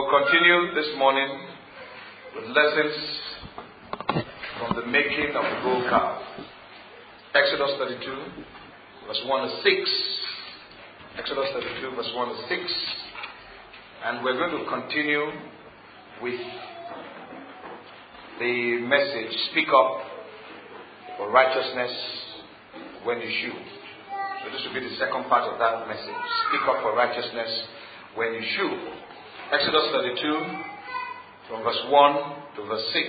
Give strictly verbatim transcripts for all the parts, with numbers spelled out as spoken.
We'll continue this morning with lessons from the making of the gold calf. Exodus thirty-two, verse one to six. Exodus thirty-two, verse one to six. And we're going to continue with the message, speak up for righteousness when you should. So this will be the second part of that message. Speak up for righteousness when you should. Exodus thirty-two, from verse one to verse six.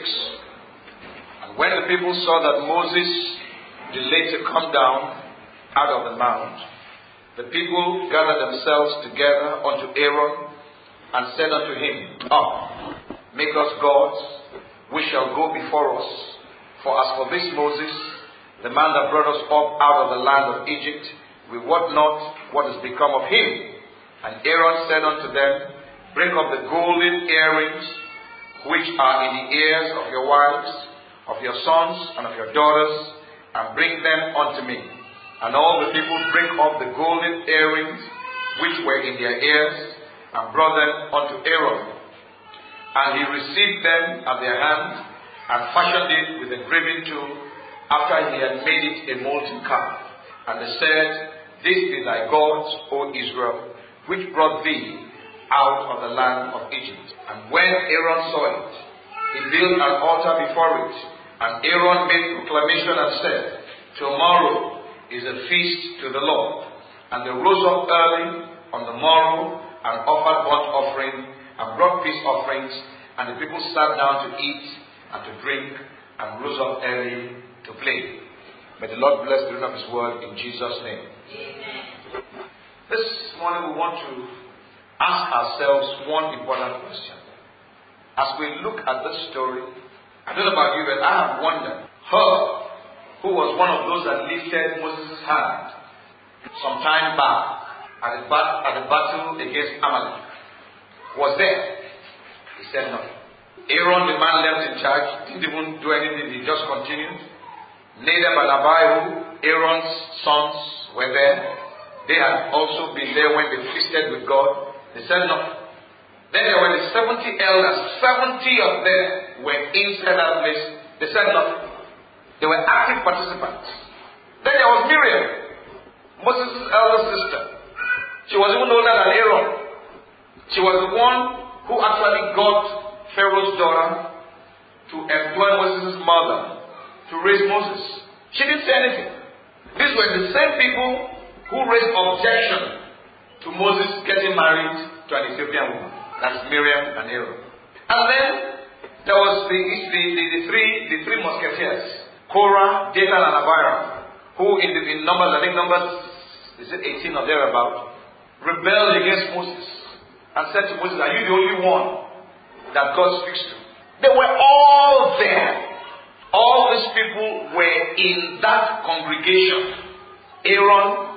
And when the people saw that Moses delayed to come down out of the mount, the people gathered themselves together unto Aaron and said unto him, Up, make us gods, which shall go before us. For as for this Moses, the man that brought us up out of the land of Egypt, we wot not what has become of him. And Aaron said unto them, Break up the golden earrings which are in the ears of your wives, of your sons, and of your daughters, and bring them unto me. And all the people brake up the golden earrings which were in their ears, and brought them unto Aaron. And he received them at their hands, and fashioned it with a graving tool, after he had made it a molten calf. And they said, This be thy gods, O Israel, which brought thee out of the land of Egypt. And when Aaron saw it, he built an altar before it. And Aaron made proclamation and said, Tomorrow is a feast to the Lord. And they rose up early on the morrow, and offered burnt offering, and brought peace offerings. And the people sat down to eat and to drink, and rose up early to play. May the Lord bless the reading of His word in Jesus' name. Amen. This morning we want to ask ourselves one important question. As we look at this story, I don't know about you, but I have wondered, her who was one of those that lifted Moses' hand some time back at the, bat- at the battle against Amalek, was there? He said no. Aaron, the man left in charge, didn't even do anything, he just continued. Nadab and Abihu, Aaron's sons, were there. They had also been there when they feasted with God. They said no. Then there were the seventy elders. seventy of them were inside that place. They said no. They were active participants. Then there was Miriam, Moses' elder sister. She was even older than Aaron. She was the one who actually got Pharaoh's daughter to employ Moses' mother to raise Moses. She didn't say anything. These were the same people who raised objection to Moses getting married to an Ethiopian woman. That's Miriam and Aaron. And then there was the, the, the, the three the three musketeers, Korah, Dathan, and Abiram, who in the in numbers, I think numbers is it eighteen or thereabout, rebelled against Moses and said to Moses, Are you the only one that God speaks to? They were all there. All these people were in that congregation. Aaron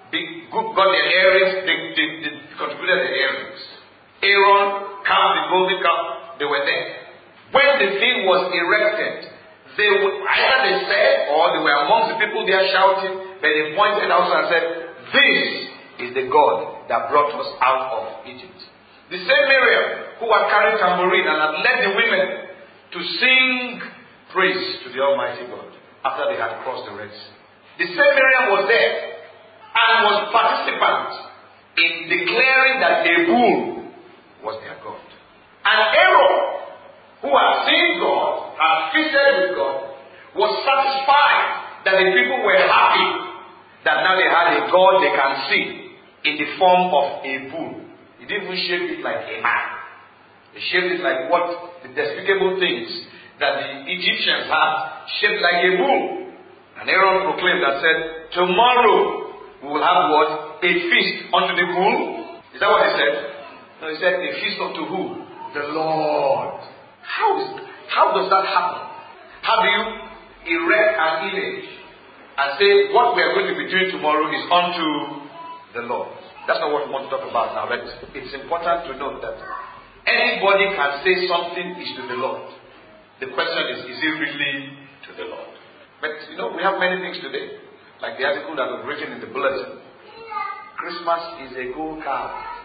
got their earrings, they, they, they contributed their earrings. Aaron carved the golden calf, they were there. When the thing was erected, they were, either they said, or they were amongst the people there shouting, but they pointed out and said, This is the God that brought us out of Egypt. The same Miriam who had carried tambourine and had led the women to sing praise to the Almighty God after they had crossed the Red Sea. The same Miriam was there and was participant in declaring that the bull was their God. And Aaron, who had seen God, had feasted with God, was satisfied that the people were happy that now they had a God they can see in the form of a bull. He didn't even shape it like a man. He shaped it like what the despicable things that the Egyptians had, shaped like a bull. And Aaron proclaimed and said, Tomorrow we will have what? A feast unto the bull. Is that what he said? No, he said a feast unto who? The Lord. How is how does that happen? How do you erect an image and say what we are going to be doing tomorrow is unto the Lord? That's not what we want to talk about now, but it's important to note that anybody can say something is to the Lord. The question is, is it really to the Lord? But you know, we have many things today. Like the article that was written in the bulletin. Christmas is a gold calf.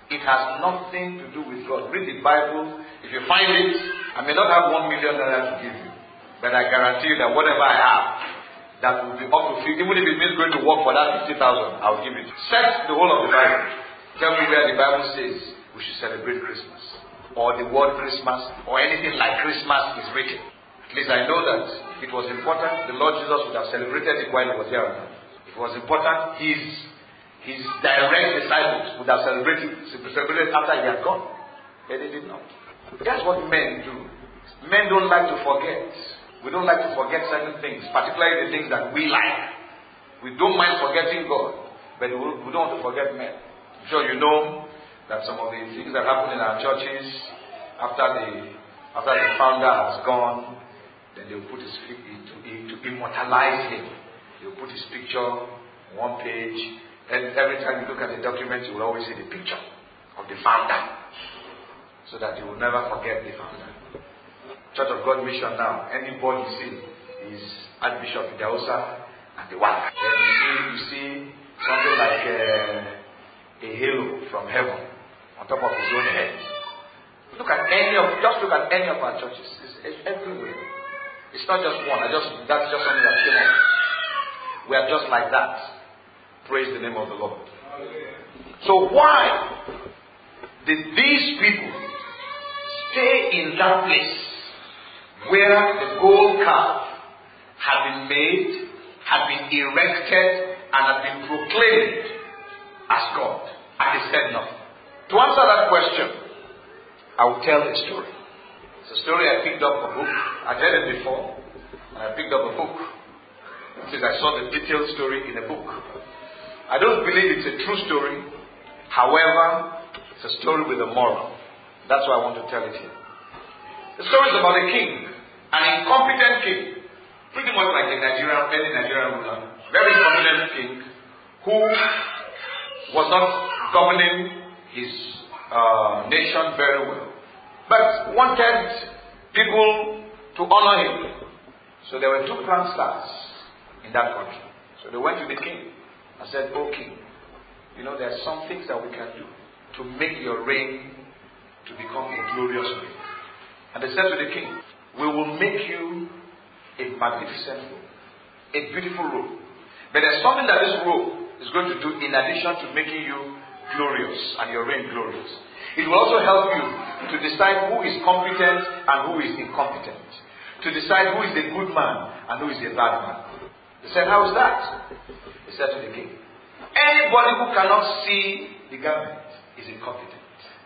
It has nothing to do with God. Read the Bible. If you find it, I may not have one million dollars to give you, but I guarantee you that whatever I have, that will be up to fifty. Even if it means going to work for that fifty thousand, I will give it. Search the whole of the Bible. Tell me where the Bible says we should celebrate Christmas, or the word Christmas, or anything like Christmas is written. At least I know that it was important. The Lord Jesus would have celebrated it while he was here. It was important. His his direct disciples would have celebrated celebrated after he had gone. But they did not. That's what men do. Men don't like to forget. We don't like to forget certain things, particularly the things that we like. We don't mind forgetting God, but we don't want to forget men. I'm sure you know that some of the things that happen in our churches after the after the founder has gone, then they'll put his to, to immortalize him. They'll put his picture on one page, and every time you look at the document, you will always see the picture of the founder, so that you will never forget the founder. Church of God Mission now, anybody you see is Archbishop Idahosa and the wife. Then you see, you see something like a, a halo from heaven on top of his own head. Look at any of, just look at any of our churches. It's, it's everywhere. It's not just one. I just that's just something that came up. We are just like that. Praise the name of the Lord. So why did these people stay in that place where the gold calf had been made, had been erected, and had been proclaimed as God? And they said nothing. To answer that question, I will tell a story. It's a story I picked up a book. I'd heard it before, and I picked up a book. Since I saw the detailed story in a book. I don't believe it's a true story. However, it's a story with a moral. That's why I want to tell it here. The story is about a king, an incompetent king, pretty much like a Nigerian, any Nigerian ruler, very incompetent king, who was not governing his uh, nation very well, but wanted people to honor him. So there were two grand stars in that country. So they went to the king and said, "Oh king, you know there are some things that we can do to make your reign to become a glorious reign." And they said to the king, "We will make you a magnificent robe, a beautiful robe. But there's something that this robe is going to do in addition to making you glorious and your reign glorious. It will also help you to decide who is competent and who is incompetent. To decide who is a good man and who is a bad man." They said, "How is that?" He said to the king, "Anybody who cannot see the garment is incompetent,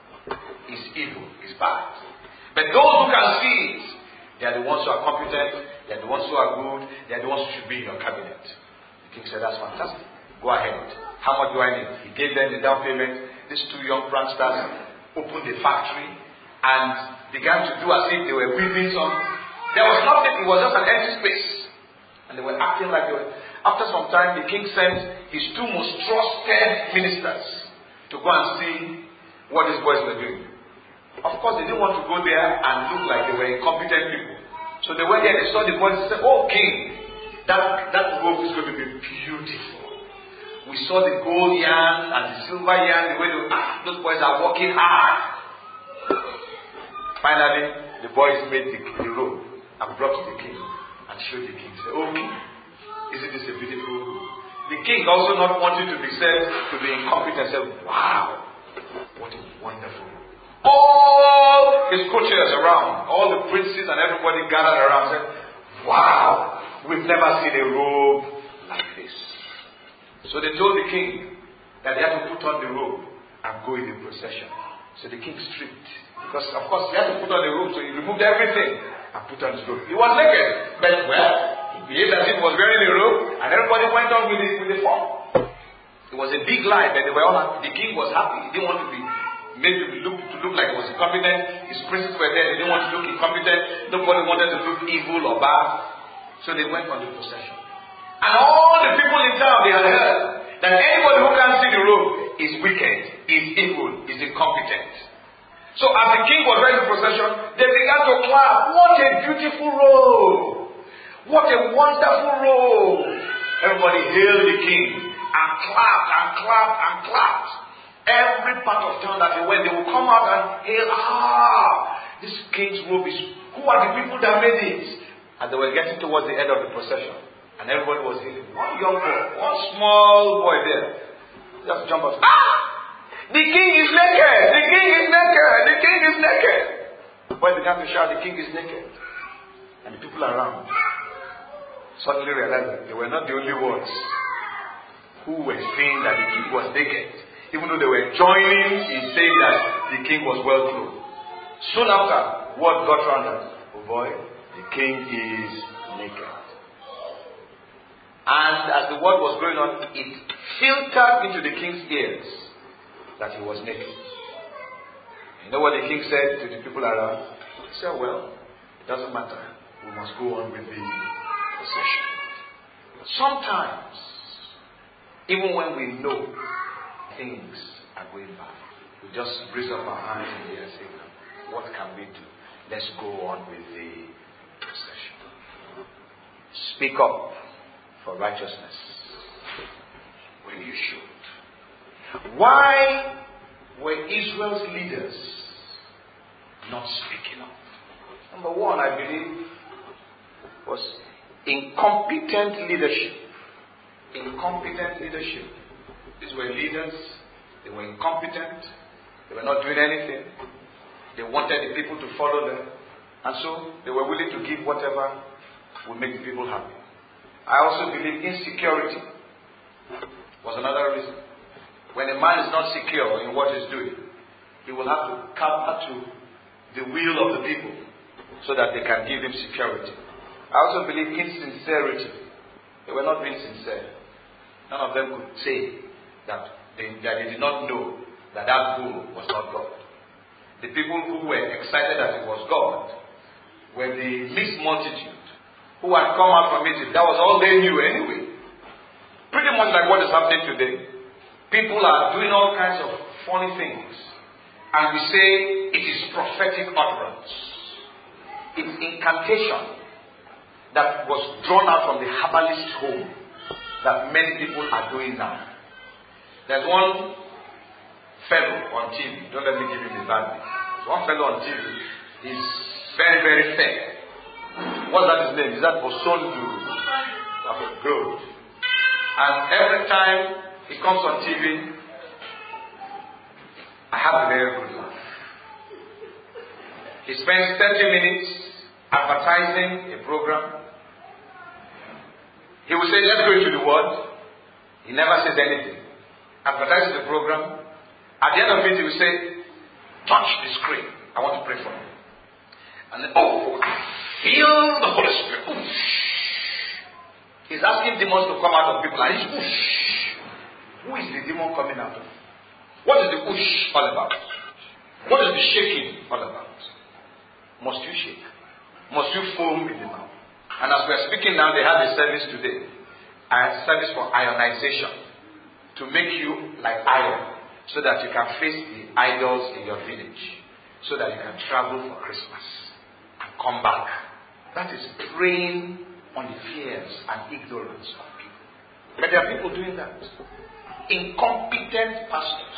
is evil, is bad. But those who can see it, they are the ones who are competent, they are the ones who are good, they are the ones who should be in your cabinet." The king said, "That's fantastic. Go ahead. How much do I need?" He gave them the down payment. These two young pranksters opened the factory and began to do as if they were weaving some. There was nothing, it was just an empty space. And they were acting like they were. After some time, the king sent his two most trusted ministers to go and see what these boys were doing. Of course, they didn't want to go there and look like they were incompetent people. So they went there, they saw the boys and said, "Oh king, that, that robe is going to be beautiful. We saw the gold yarn and the silver yarn, the way they, ah, those boys are working hard." Finally, the boys made the, the robe and brought to the king and showed the king. He said, "Oh king, isn't this a beautiful robe?" The king, also not wanting to be said to be incompetent, said, "Wow, what a wonderful robe." All his courtiers around, all the princes and everybody gathered around said, "Wow, we've never seen a robe like this." So they told the king that they had to put on the robe and go in the procession. So the king stripped. Because of course he had to put on the robe, so he removed everything and put on his robe. He was naked, but well, he behaved as if he was wearing a robe, and everybody went on with it with the form. It was a big lie, but they were all happy. The king was happy. He didn't want to be made to look to look like he was incompetent. His princes were there, they didn't want to look incompetent. Nobody wanted to look evil or bad. So they went on the procession. And all the people in town, they had heard that anybody who can't see the robe is wicked, is evil, is incompetent. So as the king was wearing the procession, they began to clap. "What a beautiful robe! What a wonderful robe!" Everybody hailed the king and clapped and clapped and clapped. Every part of town that they went, they would come out and hail, ah, this king's robe is, who are the people that made it? And they were getting towards the end of the procession. And everybody was hailing. One young boy, one small boy there, just jump out. Ah! The king is naked! The king is naked! The king is naked! The boy began to shout, the king is naked. And the people around suddenly realized that they were not the only ones who were saying that the king was naked, even though they were joining in saying that the king was well clothed. Soon after, word got round that, oh boy, the king is naked. And as the word was going on, it filtered into the king's ears that he was naked. You know what the king said to the people around? He said, well, it doesn't matter. We must go on with the procession. Sometimes, even when we know things are going bad, we just raise up our hands in the air and say, what can we do? Let's go on with the procession. Speak up for righteousness when you should. Why were Israel's leaders not speaking up? Number one, I believe, was incompetent leadership. Incompetent leadership. These were leaders. They were incompetent. They were not doing anything. They wanted the people to follow them. And so they were willing to give whatever would make the people happy. I also believe insecurity was another reason. When a man is not secure in what he's doing, he will have to cower to the will of the people so that they can give him security. I also believe insincerity. They were not being sincere. None of them could say that they, that they did not know that that bull was not God. The people who were excited that it was God were the mixed multitude who had come out from Egypt. That was all they knew anyway. Pretty much like what is happening today. People are doing all kinds of funny things. And we say it is prophetic utterance. It's incantation that was drawn out from the herbalist home that many people are doing now. There's one fellow on T V. Don't let me give him the bad name. There's one fellow on T V. He's very, very fair. What's that his name? Is that Osondu? Okay, good. And every time he comes on T V, I have a very good laugh. He spends thirty minutes advertising a program. He will say, let's go into the word. He never says anything. Advertises the program. At the end of it, he will say, touch the screen. I want to pray for you. And then, oh, I feel the Holy Spirit. Oosh. He's asking demons to come out of people. And he's oosh. Who is the demon coming out of? What is the oosh all about? What is the shaking all about? Must you shake? Must you foam in the mouth? And as we are speaking now, they have a service today. A service for ionization. To make you like iron. So that you can face the idols in your village. So that you can travel for Christmas. And come back. That is preying on the fears and ignorance of people. But there are people doing that. Incompetent pastors.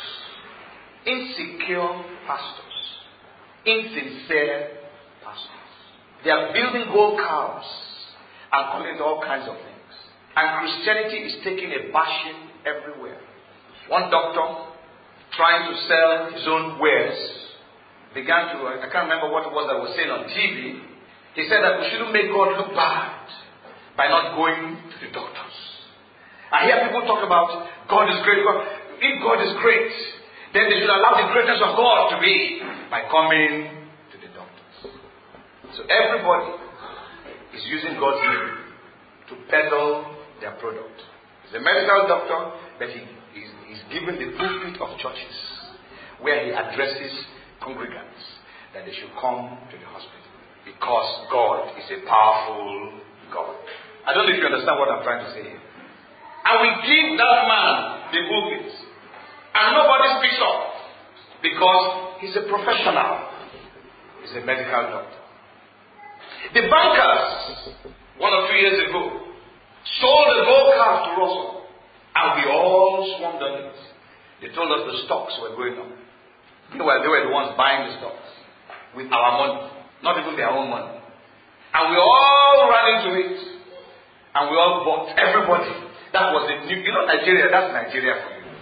Insecure pastors. Insincere pastors. They are building gold cows and calling it all kinds of things. And Christianity is taking a bashing everywhere. One doctor, trying to sell his own wares, began to, I can't remember what it was that was saying on T V. He said that we shouldn't make God look bad by not going to the doctors. I hear people talk about God is great. God, if God is great, then they should allow the greatness of God to be by coming to the doctors. So everybody is using God's name to peddle their product. He's a medical doctor, but he is he's given the pulpit of churches where he addresses congregants that they should come to the hospital because God is a powerful God. I don't know if you understand what I'm trying to say here. And we give that man the pulpit, and nobody speaks up because he's a professional. He's a medical doctor. The bankers, one or two years ago, sold a gold calf to Russell, and we all swarmed on it. They told us the stocks were going up. Meanwhile, they were the ones buying the stocks with our money, not even their own money. And we all ran into it. And we all bought. Everybody. That was the new. You know, Nigeria, that's Nigeria for you.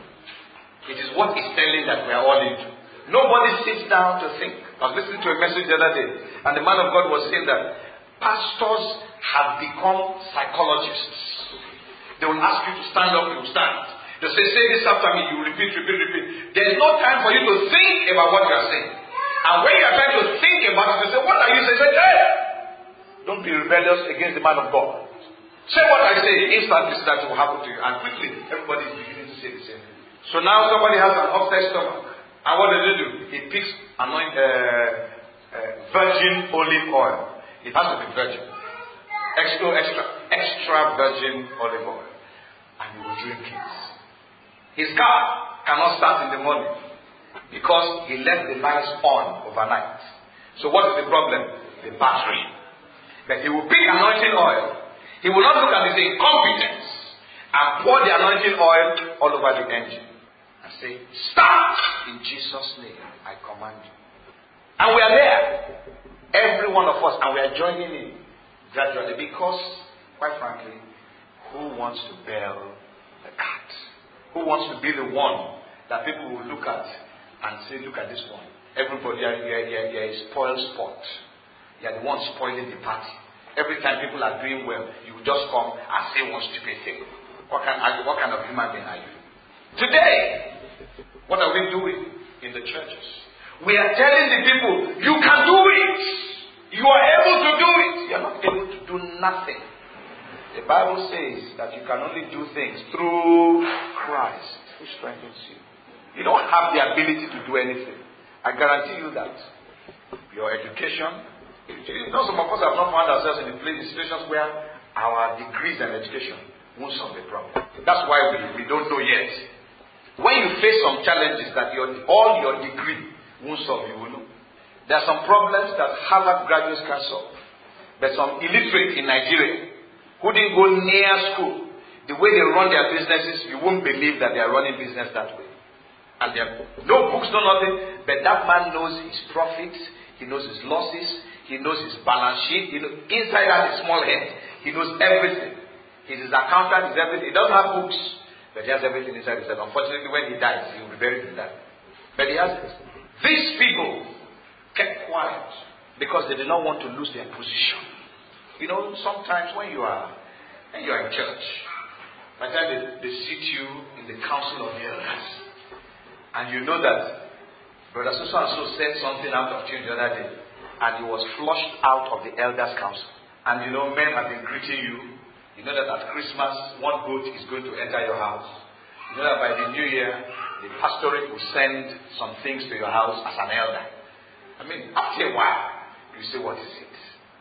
It is what is telling that we are all into. Nobody sits down to think. I was listening to a message the other day, and the man of God was saying that pastors have become psychologists. They will ask you to stand up, you will stand. They say, say this after me, you repeat, repeat, repeat. There is no time for you to think about what you are saying. And when you are trying to think about it, you say, what are you saying? Say, hey! Don't be rebellious against the man of God. Say what I say, instantly so that it will happen to you. And quickly, everybody is beginning to say the same thing. So now somebody has an upset stomach. And what does he do? He picks anoint, uh, uh, virgin olive oil. It has to be virgin. Extra, extra, extra virgin olive oil. And he will drink it. His car cannot start in the morning because he left the lights on overnight. So what is the problem? The battery. But he will pick anointing oil. He will not look at his incompetence and pour the anointing oil all over the engine and say, start in Jesus' name, I command you. And we are there, every one of us, and we are joining in gradually because, quite frankly, who wants to bail the cat? Who wants to be the one that people will look at and say, look at this one. Everybody, you're, you're, you're, you're a spoiled sport. You're the one spoiling the party. Every time people are doing well, you will just come and say one stupid thing. What kind, what kind of human being are you? Today, what are we doing in the churches? We are telling the people, you can do it. You are able to do it. You are not able to do nothing. The Bible says that you can only do things through Christ who strengthens you. You don't have the ability to do anything. I guarantee you that. Your education, you know, some of us have not found ourselves in the situations where our degrees and education won't solve the problem. That's why we, we don't know yet. When you face some challenges that your, all your degree won't solve, you will know. There are some problems that Harvard graduates can solve. But some illiterate in Nigeria who didn't go near school, the way they run their businesses, you won't believe that they are running business that way. And there are no books, no nothing, but that man knows his profits, he knows his losses, he knows his balance sheet, he knows, inside that small head, he knows everything. He's his accountant, he's everything. He doesn't have books, but he has everything inside his head. Unfortunately, when he dies, he will be buried in that. But he has it. These people kept quiet because they did not want to lose their position. You know, sometimes when you are when you are in church, by the time they, they sit you in the council of the elders, and you know that Brother so and so said something out of tune the other day, and he was flushed out of the elders' council. And you know, men have been greeting you. You know that at Christmas, one goat is going to enter your house. You know that by the new year, the pastorate will send some things to your house as an elder. I mean, after a while, you say, what is it?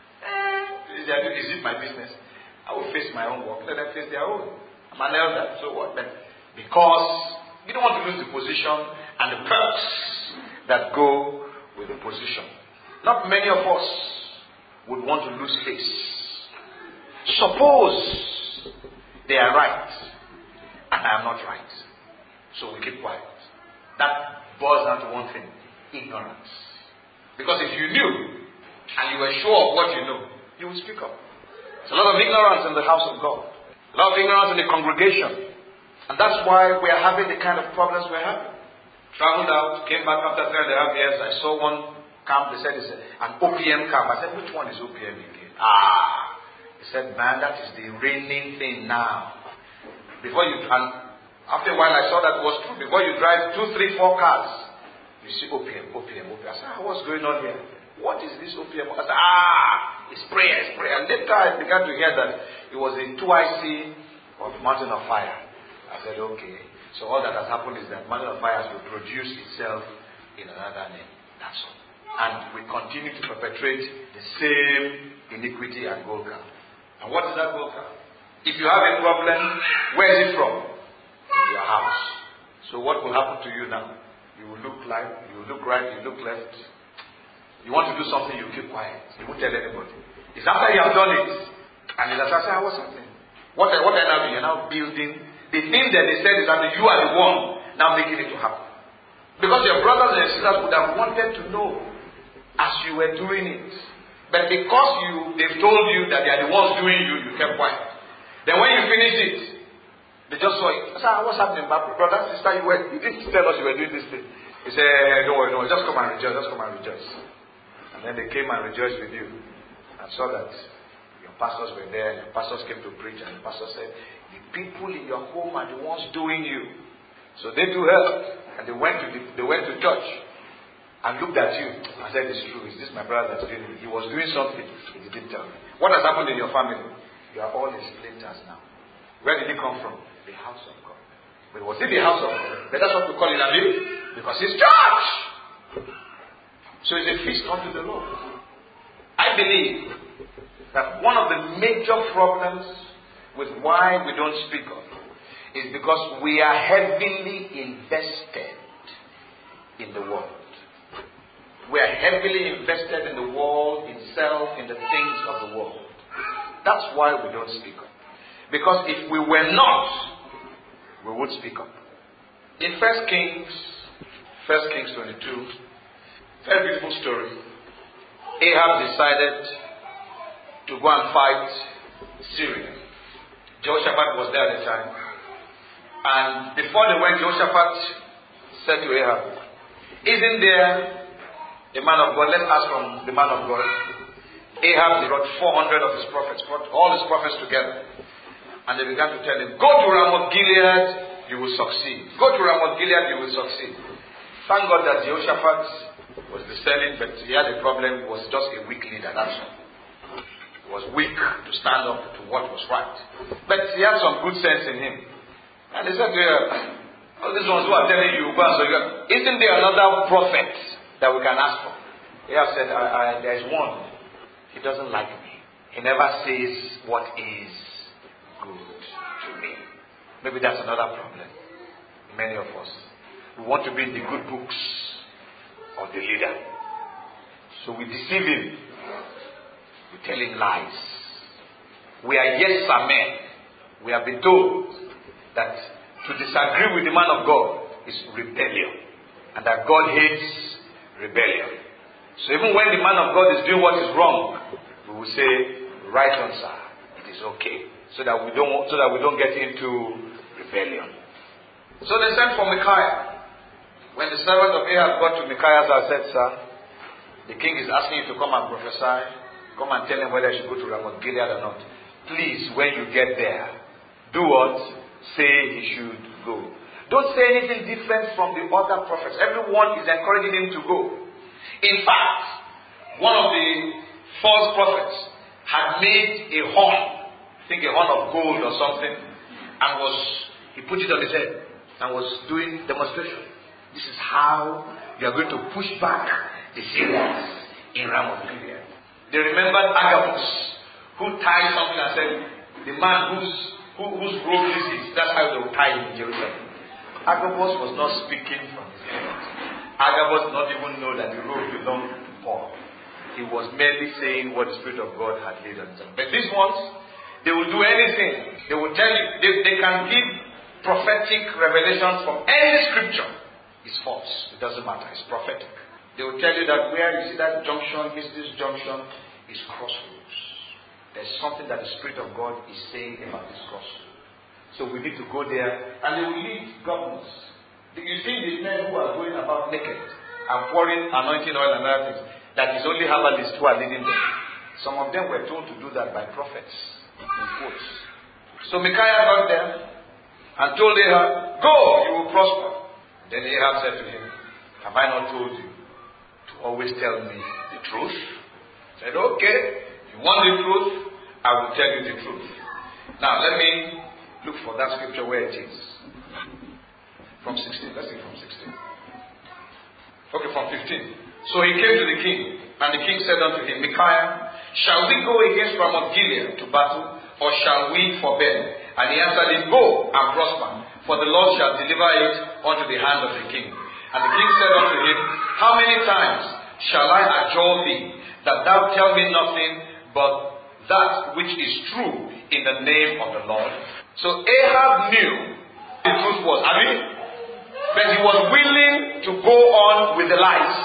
Is it my business? I will face my own work. Let them face their own. I'm an elder, so what? But because you don't want to lose the position and the perks that go with the position. Not many of us would want to lose face. Suppose they are right and I am not right. So we keep quiet. That boils down to one thing: ignorance. Because if you knew and you were sure of what you know, you will speak up. There's a lot of ignorance in the house of God. A lot of ignorance in the congregation. And that's why we are having the kind of problems we're having. Traveled out, came back after three and a half years. I saw one camp. They said it's an O P M camp. I said, which one is O P M again? Ah! He said, man, that is the reigning thing now. Before you, and after a while I saw that was true. Before you drive two, three, four cars, you see O P M, O P M, O P M. I said, what's going on here? What is this O P M? I said, ah, it's prayer, it's prayer. And later I began to hear that it was the two I C of Mountain of Fire. I said, okay. So all that has happened is that Mountain of Fire has reproduced itself in another name. That's all. And we continue to perpetrate the same iniquity at Golgotha. And what is that Golgotha? If you have a problem, where is it from? In your house. So what will happen to you now? You will look like, you will look right, you look left. You want to do something, you keep quiet. You won't tell anybody. It's after you have done it. And it's after, I was something. What, what are you now doing? You're now building. The thing that they said is that you are the one now making it to happen. Because your brothers and sisters would have wanted to know as you were doing it. But because you, they've told you that they are the ones doing you, you kept quiet. Then when you finish it, they just saw it. Sir, what's happening, brother, sister? You were, you didn't tell us you were doing this thing. He said, don't worry, don't worry, just come and rejoice, just come and rejoice. And then they came and rejoiced with you and saw that your pastors were there, and your pastors came to preach, and the pastor said, the people in your home are the ones doing you. So they too helped, and they went to the, they went to church and looked at you and said, it's true, is this my brother that's doing it? He was doing something, he didn't tell me. What has happened in your family? You are all in splinters now. Where did he come from? The house of God. But was it the house of God? But that's what we call it, Abi, because it's church. So it's a feast unto the Lord. I believe that one of the major problems with why we don't speak up is because we are heavily invested in the world. We are heavily invested in the world itself, in the things of the world. That's why we don't speak up. Because if we were not, we would speak up. In First Kings, First Kings twenty-two, very beautiful story. Ahab decided to go and fight Syria. Jehoshaphat was there at the time. And before they went, Jehoshaphat said to Ahab, isn't there a man of God? Let's ask from the man of God. Ahab brought four hundred of his prophets, brought all his prophets together. And they began to tell him, go to Ramoth Gilead, you will succeed. Go to Ramoth Gilead, you will succeed. Thank God that Jehoshaphat was discerning, but he had a problem. He was just a weak leader, that's all. He was weak to stand up to what was right. But he had some good sense in him. And they said to him, all these ones who are telling you, go and so you are, isn't there another prophet that we can ask for? He has said, I, I, there is one. He doesn't like me. He never says what is good to me. Maybe that's another problem. Many of us. We want to be in the good books of the leader. So we deceive him. We tell him lies. We are yes sir men. We have been told that to disagree with the man of God is rebellion. And that God hates rebellion. So even when the man of God is doing what is wrong, we will say, right on sir, it is okay. So that we don't so that we don't get into rebellion. So they sent for Micaiah. When the servant of Ahab got to Micaiah's house, said, sir, the king is asking you to come and prophesy. Come and tell him whether I should go to Ramoth Gilead or not. Please, when you get there, do what? Say he should go. Don't say anything different from the other prophets. Everyone is encouraging him to go. In fact, one of the false prophets had made a horn, I think a horn of gold or something, and was, he put it on his head and was doing demonstration. This is how you are going to push back the Syrians in Ramoth Gilead. They remembered Agabus, who tied something and said, the man whose, who, whose robe this is, that's how they will tie him in Jerusalem. Agabus was not speaking from his head. Agabus did not even know that the robe belonged to Paul. He was merely saying what the Spirit of God had laid on him. But these ones, they will do anything. They will tell you, they, they can give prophetic revelations from any scripture. It's false. It doesn't matter. It's prophetic. They will tell you that where you see that junction, is this junction, is crossroads. There's something that the Spirit of God is saying about this crossroads. So we need to go there. And they will lead governors. You see the men who are going about naked and pouring anointing oil and other things, that is only herbalists who are leading them. Some of them were told to do that by prophets. In quotes. So Micaiah got there and told Ahab, go, you will prosper. Then Ahab said to him, have I not told you to always tell me the truth? He said, okay, you want the truth, I will tell you the truth. Now let me look for that scripture where it is. From sixteen, let's see from sixteen. Okay, from fifteen. So he came to the king, and the king said unto him, Micaiah, shall we go against Ramoth Gilead to battle, or shall we forbear? And he answered him, go and prosper, for the Lord shall deliver it unto the hand of the king. And the king said unto him, how many times shall I adjure thee, that thou tell me nothing but that which is true in the name of the Lord? So Ahab knew the truth was, I mean, But he was willing to go on with the lies.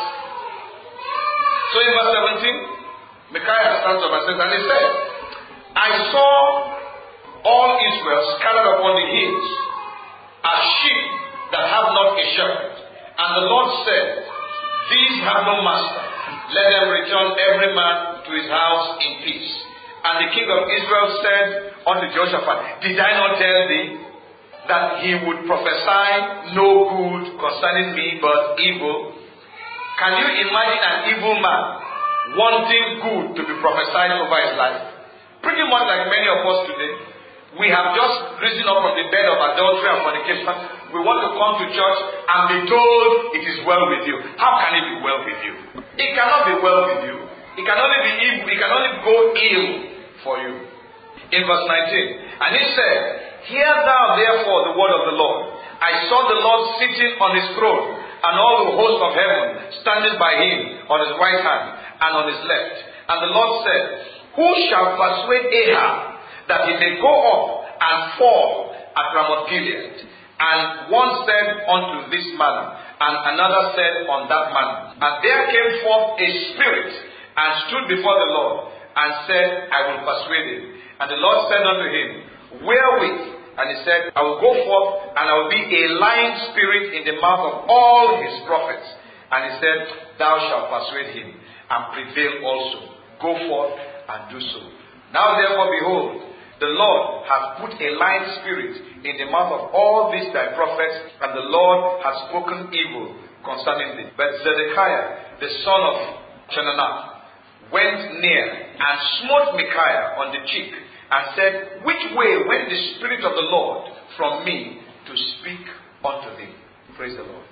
So in verse seventeen, Micaiah stands up and says, and he said, I saw all Israel scattered upon the hills, as sheep that have not a shepherd. And the Lord said, these have no master. Let them return every man to his house in peace. And the king of Israel said unto Jehoshaphat, did I not tell thee that he would prophesy no good concerning me, but evil? Can you imagine an evil man wanting good to be prophesied over his life? Pretty much like many of us today. We have just risen up from the bed of adultery and fornication. We want to come to church and be told it is well with you. How can it be well with you? It cannot be well with you. It can only be evil. It can only go ill for you. In verse nineteen, and he said, hear thou therefore the word of the Lord. I saw the Lord sitting on his throne, and all the host of heaven standing by him on his right hand and on his left. And the Lord said, who shall persuade Ahab that he may go up and fall at Ramoth Gilead? And one said unto this manner, and another said on that manner. And there came forth a spirit, and stood before the Lord, and said, I will persuade him. And the Lord said unto him, wherewith? And he said, I will go forth, and I will be a lying spirit in the mouth of all his prophets. And he said, thou shalt persuade him, and prevail also. Go forth and do so. Now therefore, behold, the Lord hath put a lying spirit in the mouth of all these thy prophets, and the Lord hath spoken evil concerning thee. But Zedekiah, the son of Chenaanah, went near and smote Micaiah on the cheek, and said, which way went the Spirit of the Lord from me to speak unto thee? Praise the Lord.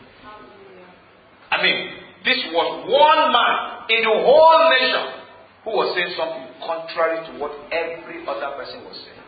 I mean, this was one man in the whole nation who was saying something contrary to what every other person was saying.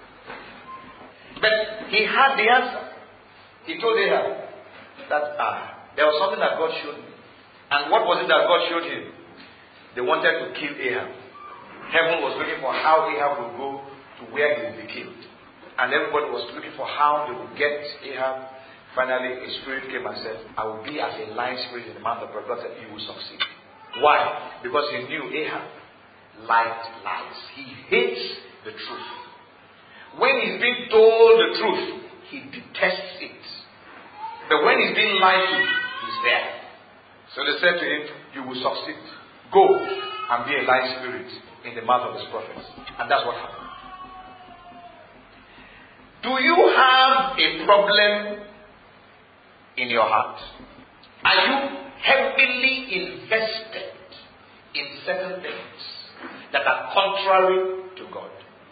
But he had the answer. He told Ahab that ah, there was something that God showed me. And what was it that God showed him? They wanted to kill Ahab. Heaven was looking for how Ahab would go to where he would be killed. And everybody was looking for how they would get Ahab. Finally, a spirit came and said, I will be as a lying spirit in the mouth of God. God said, you will succeed. Why? Because he knew Ahab liked lies. He hates the truth. When he's being told the truth, he detests it. But when he's being lied to, he's there. So they said to him, you will succeed. Go and be a lying spirit in the mouth of his prophets. And that's what happened. Do you have a problem in your heart? Are you heavily invested in certain things that are contrary to God?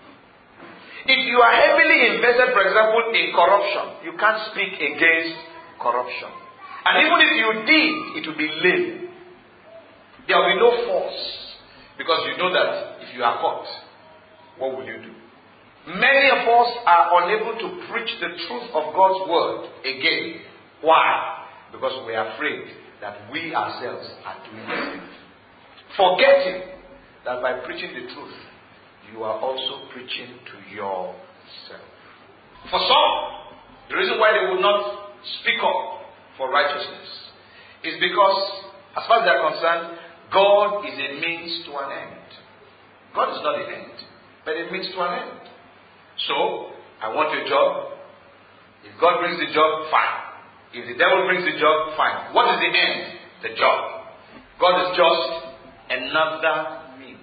If you are heavily invested, for example, in corruption, you can't speak against corruption. And even if you did, it will be lame. There will be no force. Because you know that if you are caught, what will you do? Many of us are unable to preach the truth of God's word again. Why? Because we are afraid that we ourselves are doing the same. Forgetting that by preaching the truth, you are also preaching to yourself. For some, the reason why they would not speak up for righteousness is because, as far as they are concerned, God is a means to an end. God is not the end, but a means to an end. So, I want a job. If God brings the job, fine. If the devil brings the job, fine. What is the end? The job. God is just another means.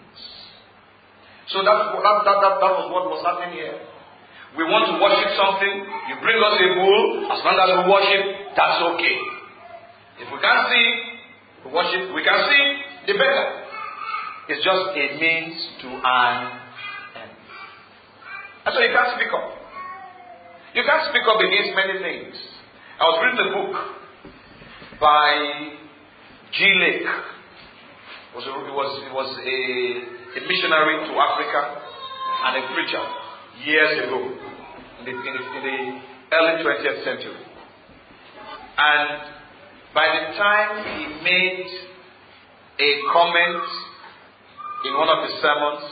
So that, that, that, that, that was what was happening here. We want to worship something. You bring us a bull. As long as we worship, that's okay. If we can't see, we worship. We can see, the better. It's just a means to an end. And so you can't speak up. You can't speak up against many things. I was reading a book by G. Lake. It was, a, it was, it was a, a missionary to Africa and a preacher years ago in the, in the, in the early twentieth century. And by the time he made a comment in one of his sermons,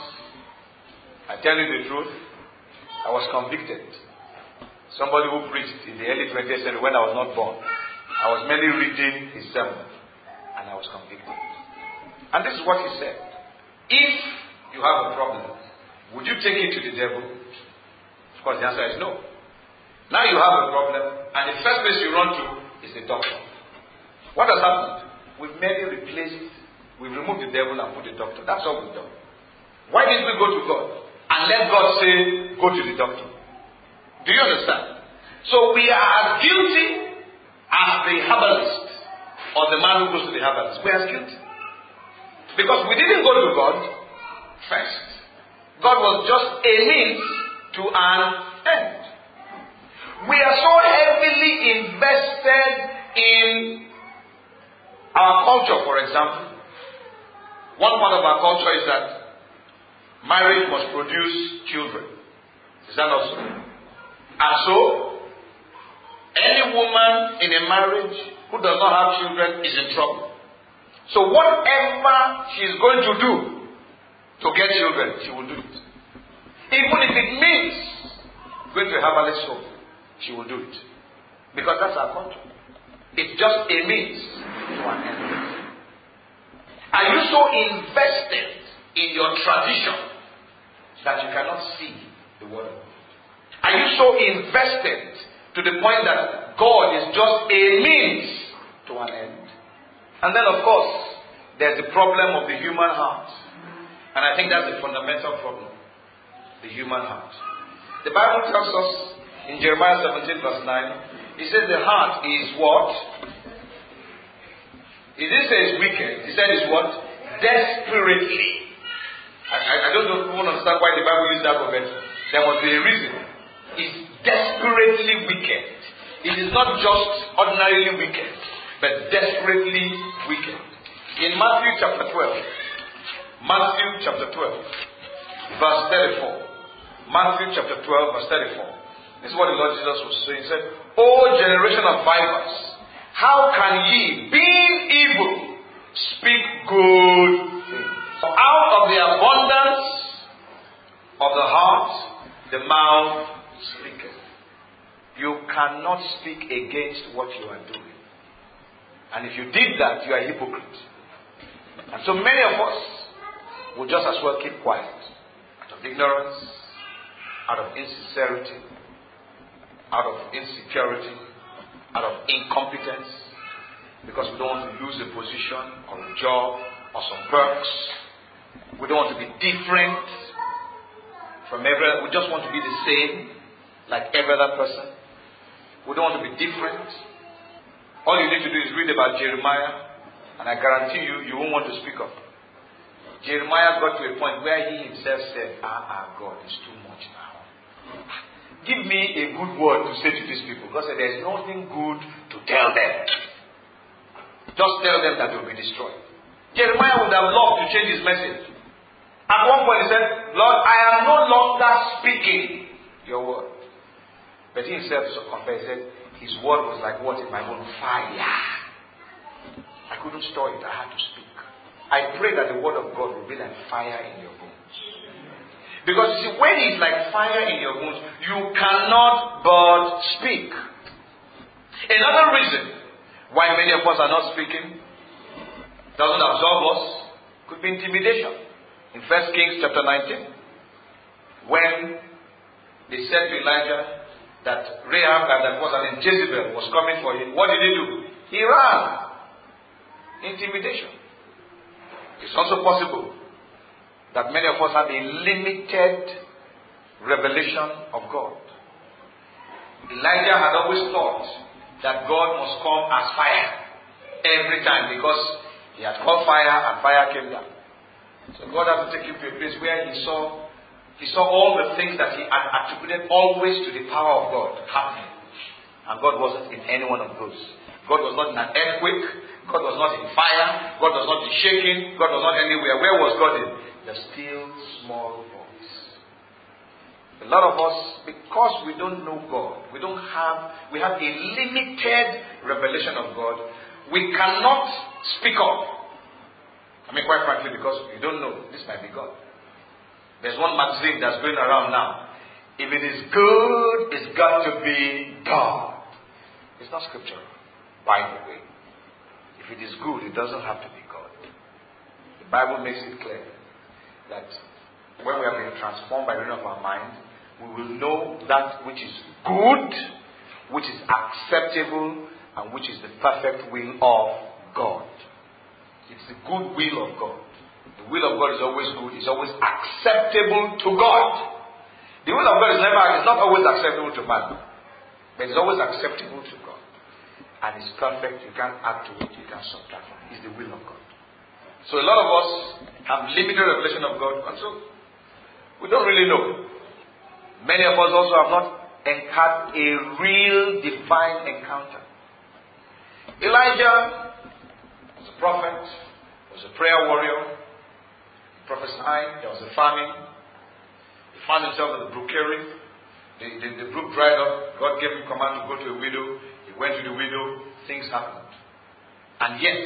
I tell you the truth, I was convicted. Somebody who preached in the early twentieth century when I was not born. I was merely reading his sermon, and I was convicted. And this is what he said. If you have a problem, would you take it to the devil? Of course, the answer is no. Now you have a problem, and the first place you run to is the doctor. What has happened? We've merely replaced, we've removed the devil and put the doctor. That's all we've done. Why didn't we go to God and let God say, go to the doctor? Do you understand? So we are as guilty as the herbalist or the man who goes to the herbalist. We are as guilty. Because we didn't go to God first. God was just a means to an end. We are so heavily invested in our culture, for example. One part of our culture is that marriage must produce children. Is that not so? And so, any woman in a marriage who does not have children is in trouble. So whatever she is going to do to get children, she will do it. Even if it means going to a herbalist home, she will do it. Because that's our culture. It's just a means to an end. Are you so invested in your tradition that you cannot see the word of God? Are you so invested to the point that God is just a means to an end? And then, of course, there's the problem of the human heart. And I think that's the fundamental problem. The human heart. The Bible tells us in Jeremiah seventeen verse nine, it says the heart is what? It didn't say it's wicked. It said it's what? Desperately. I, I, I don't know if you understand why the Bible used that word. There must be a reason. It's desperately wicked. It is not just ordinarily wicked, but desperately wicked. In Matthew chapter twelve, Matthew chapter twelve, verse thirty-four. Matthew chapter twelve, verse thirty-four. This is what the Lord Jesus was saying. He said, O generation of vipers, how can ye, being evil, speak good things? Out of the abundance of the heart, the mouth speaketh. You cannot speak against what you are doing. And if you did that, you are a hypocrite. And so many of us will just as well keep quiet. Out of ignorance, out of insincerity, out of insecurity, out of incompetence, because we don't want to lose a position or a job or some perks. We don't want to be different from every, we just want to be the same like every other person. We don't want to be different. All you need to do is read about Jeremiah, and I guarantee you, you won't want to speak up. Jeremiah got to a point where he himself said, ah, ah, God, it's too much now. Give me a good word to say to these people. God said, there is nothing good to tell them. Just tell them that they will be destroyed. Jeremiah would have loved to change his message. At one point he said, Lord, I am no longer speaking your word. But he himself confessed, said, his word was like what in my own fire. I couldn't store it, I had to speak. I pray that the word of God will be like fire in your bones. Because you see, when it's like fire in your bones, you cannot but speak. Another reason why many of us are not speaking, doesn't absorb us, could be intimidation. In First Kings chapter nineteen, when they said to Elijah that Rahab, that was an Jezebel, was coming for him, what did he do? He ran. Intimidation. It's also possible that many of us have a limited revelation of God. Elijah had always thought that God must come as fire every time, because he had called fire and fire came down. So God had to take him to a place where he saw he saw all the things that he had attributed always to the power of God happening. And God wasn't in any one of those. God was not in an earthquake. God was not in fire. God was not in shaking. God was not anywhere. Where was God in? The still small voice. A lot of us, because we don't know God, we don't have, we have a limited revelation of God, we cannot speak up. I mean, quite frankly, because you don't know, this might be God. There's one magazine that's going around now. If it is good, it's got to be God. It's not scriptural. by the way. If it is good, it doesn't have to be God. The Bible makes it clear that when we have been transformed by the renewing of our mind, we will know that which is good, which is acceptable, and which is the perfect will of God. It's the good will of God. The will of God is always good, it's always acceptable to God. The will of God is never, it's not always acceptable to man, but it's always acceptable to God. And it's perfect, you can't add to it, you can't subtract from it. It's the will of God. So a lot of us have limited revelation of God, and so we don't really know. Many of us also have not had a real divine encounter. Elijah was a prophet, was a prayer warrior, prophesied, there was a famine. He found himself at the brook Kerith. The, the, the brook dried up. God gave him command to go to a widow. He went to the widow. Things happened. And yet,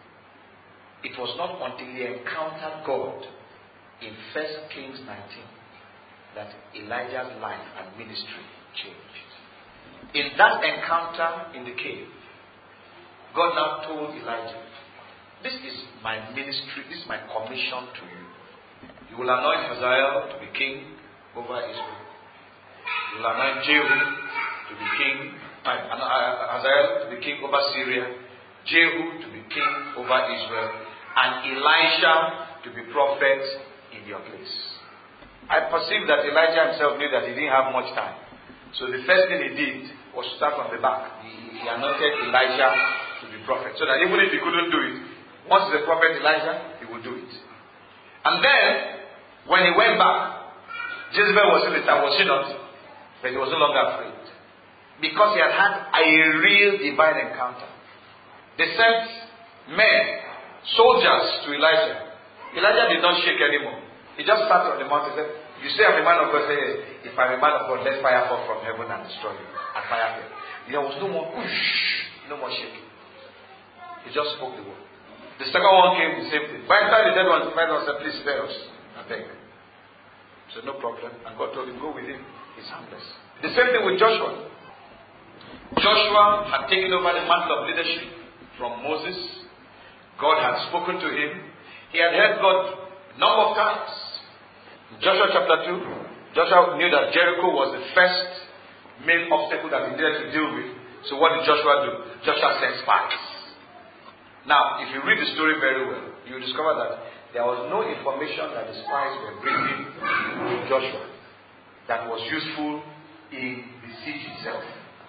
it was not until he encountered God in First Kings nineteen that Elijah's life and ministry changed. In that encounter in the cave, God now told Elijah, this is my ministry, this is my commission to you. You will anoint Hazael to be king over Israel. You will anoint Jehu to be king, Hazael to be king over Syria, Jehu to be king over Israel, and Elisha to be prophet in your place. I perceive that Elijah himself knew that he didn't have much time. So the first thing he did was to start from the back. He, he anointed Elijah to be prophet. So that even if he couldn't do it, once he's a prophet Elijah, he would do it. And then, when he went back, Jezebel was in the town, was she not? But he was no longer afraid. Because he had had a real divine encounter. They sent men, soldiers to Elijah. Elijah did not shake anymore. He just sat on the mountain and said, you say I'm a man of God, say yes. If I'm a man of God, let fire fall from heaven and destroy you. And fire fell. There was no more whoosh, no more shaking. He just spoke the word. The second one came, the same thing. By the time the third one, the third one said, please spare us. I beg. He said, no problem. And God told him, go with him. He's harmless. The same thing with Joshua. Joshua had taken over the mantle of leadership from Moses. God had spoken to him. He had heard God a number of times. In Joshua chapter two, Joshua knew that Jericho was the first main obstacle that he needed to deal with. So what did Joshua do? Joshua sent spies. Now, if you read the story very well, you will discover that there was no information that the spies were bringing to Joshua that was useful in the siege itself.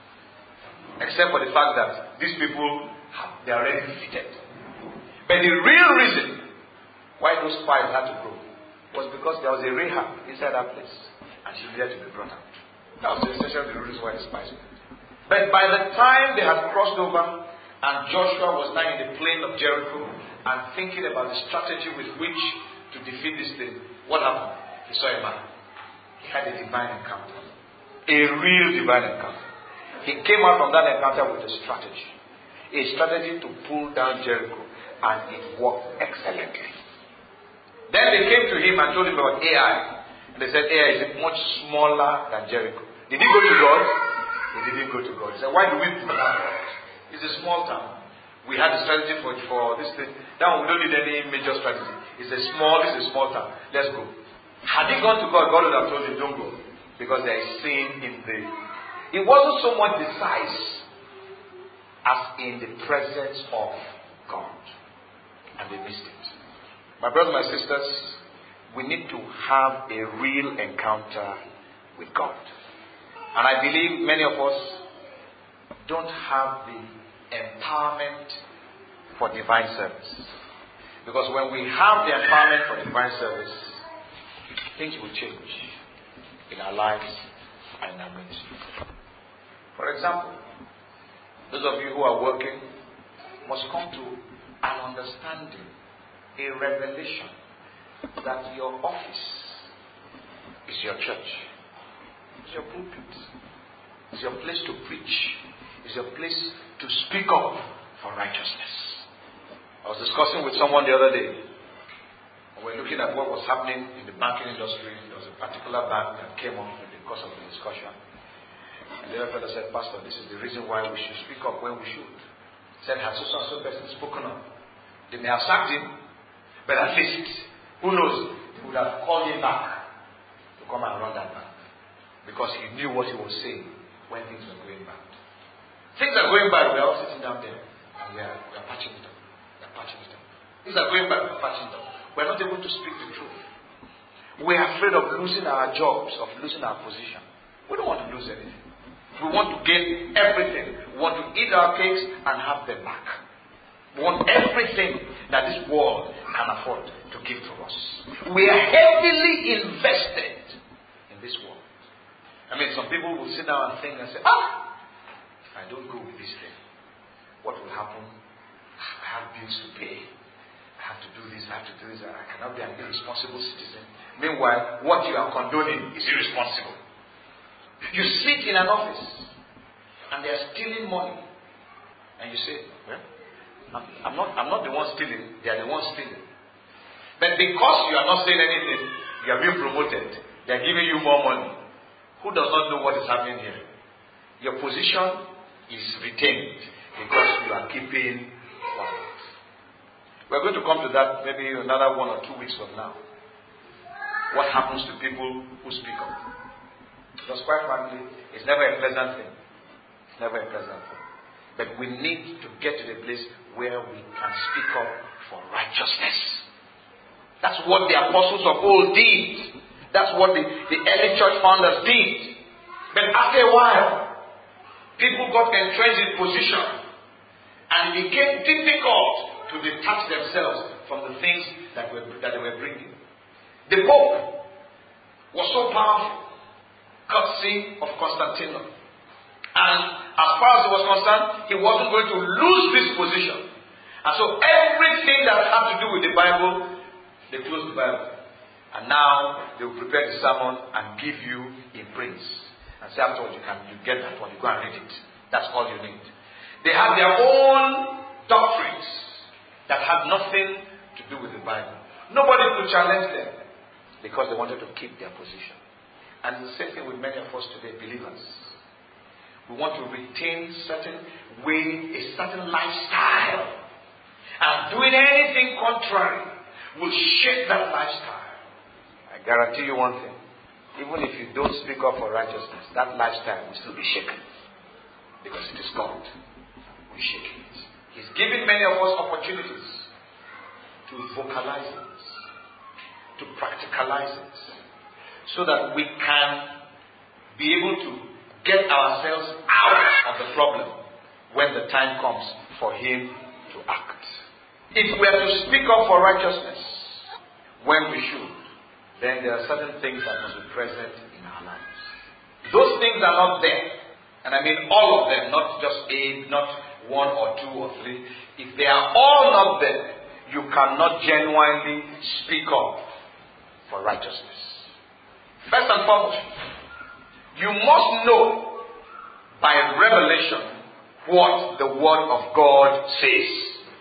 Except for the fact that these people, have, they are already defeated. But the real reason why those spies had to go was because there was a Rahab inside that place. And she needed to be brought out. That was essentially the reason why the spies went. But by the time they had crossed over, and Joshua was now in the plain of Jericho and thinking about the strategy with which to defeat this thing, what happened? He saw a man. He had a divine encounter. A real divine encounter. He came out from that encounter with a strategy. A strategy to pull down Jericho. And it worked excellently. Then they came to him and told him about Ai. And they said Ai is much smaller than Jericho. Did he go to God? He didn't go to God. He said, why do we pull down God? It's a small town. We had a strategy for, for this thing. Now we don't need any major strategy. It's a small, it's a small town. Let's go. Had he gone to God, God would have told him, don't go. Because there is sin in the... It wasn't so much the size as in the presence of God. And they missed it. My brothers, my sisters, we need to have a real encounter with God. And I believe many of us don't have the empowerment for divine service. Because when we have the empowerment for divine service, things will change in our lives and in our ministry. For example, those of you who are working must come to an understanding, a revelation that your office is your church, is your pulpit, is your place to preach, is your place to speak up for righteousness. I was discussing with someone the other day. We were looking at what was happening in the banking industry. There was a particular bank that came up in the course of the discussion. And the other fellow said, Pastor, this is the reason why we should speak up when we should. said, has so and so person spoken of? They may have sacked him, but at least, who knows, they would have called him back to come and run that bank. Because he knew what he was saying when things were going bad. Things are going bad, we are all sitting down there and we are, we are patching it up. We are patching it up. Things are going bad, we are patching it up. We are not able to speak the truth. We are afraid of losing our jobs, of losing our position. We don't want to lose anything. We want to gain everything. We want to eat our cakes and have them back. We want everything that this world can afford to give to us. We are heavily invested in this world. I mean, some people will sit down and think and say, ah, if I don't go with this thing, what will happen? I have bills to pay. I have to do this, I have to do this. I cannot be an irresponsible citizen. Meanwhile, what you are condoning is irresponsible. You sit in an office and they are stealing money. And you say, well, I'm, I'm not I'm not the one stealing, they are the ones stealing. But because you are not saying anything, you are being promoted, they are giving you more money. Who does not know what is happening here? Your position is retained because you are keeping quiet. We're going to come to that maybe another one or two weeks from now. What happens to people who speak up? Because quite frankly, it's never a pleasant thing. It's never a pleasant thing. But we need to get to the place where we can speak up for righteousness. That's what the apostles of old did. That's what the, the early church founders did. But after a while, people got entrenched in position. And it became difficult to detach themselves from the things that, were, that they were bringing. The Pope was so powerful, courtesy of Constantinople. And as far as he was concerned, he wasn't going to lose this position. And so everything that had to do with the Bible, they closed the Bible. And now they will prepare the sermon and give you in prints. And say afterwards, you can you get that one, you go and read it. That's all you need. They had their own doctrines that had nothing to do with the Bible. Nobody could challenge them because they wanted to keep their position. And it's the same thing with many of us today, believers. We want to retain certain way, a certain lifestyle. And doing anything contrary will shake that lifestyle. I guarantee you one thing. Even if you don't speak up for righteousness, that lifestyle will still be shaken. Because it is God who is shaking it. He's giving many of us opportunities to vocalize it, to practicalize it, so that we can be able to get ourselves out of the problem when the time comes for Him to act. If we are to speak up for righteousness when we should, then there are certain things that must be present in our lives. Those things are not there. And I mean all of them, not just a, not one or two or three. If they are all not there, you cannot genuinely speak up for righteousness. First and foremost, you must know by revelation what the Word of God says.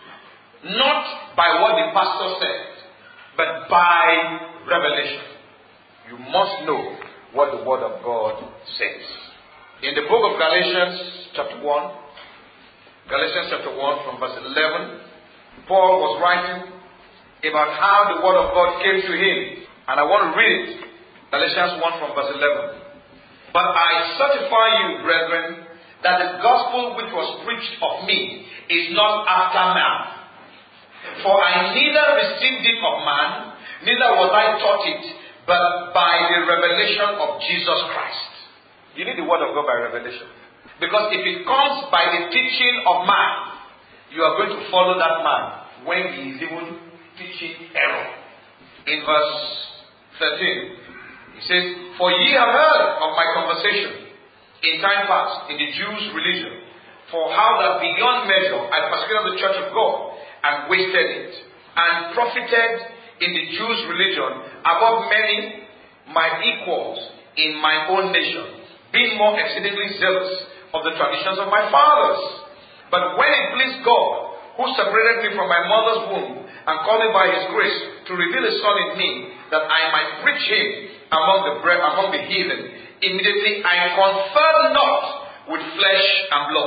Not by what the pastor said, but by revelation. You must know what the Word of God says. In the book of Galatians chapter one, Galatians chapter one from verse eleven, Paul was writing about how the Word of God came to him. And I want to read it. Galatians one from verse eleven. But I certify you, brethren, that the gospel which was preached of me is not after man. For I neither received it of man, neither was I taught it, but by the revelation of Jesus Christ. You need the Word of God by revelation. Because if it comes by the teaching of man, you are going to follow that man when he is even teaching error. In verse thirteen, he says, For ye have heard of my conversation in time past in the Jews' religion, for how that beyond measure I persecuted the church of God and wasted it, and profited in the Jews' religion above many my equals in my own nation, being more exceedingly zealous of the traditions of my fathers. But when it pleased God, who separated me from my mother's womb, and called me by His grace to reveal His Son in me, that I might preach Him among the bre- among the heathen, immediately I conferred not with flesh and blood,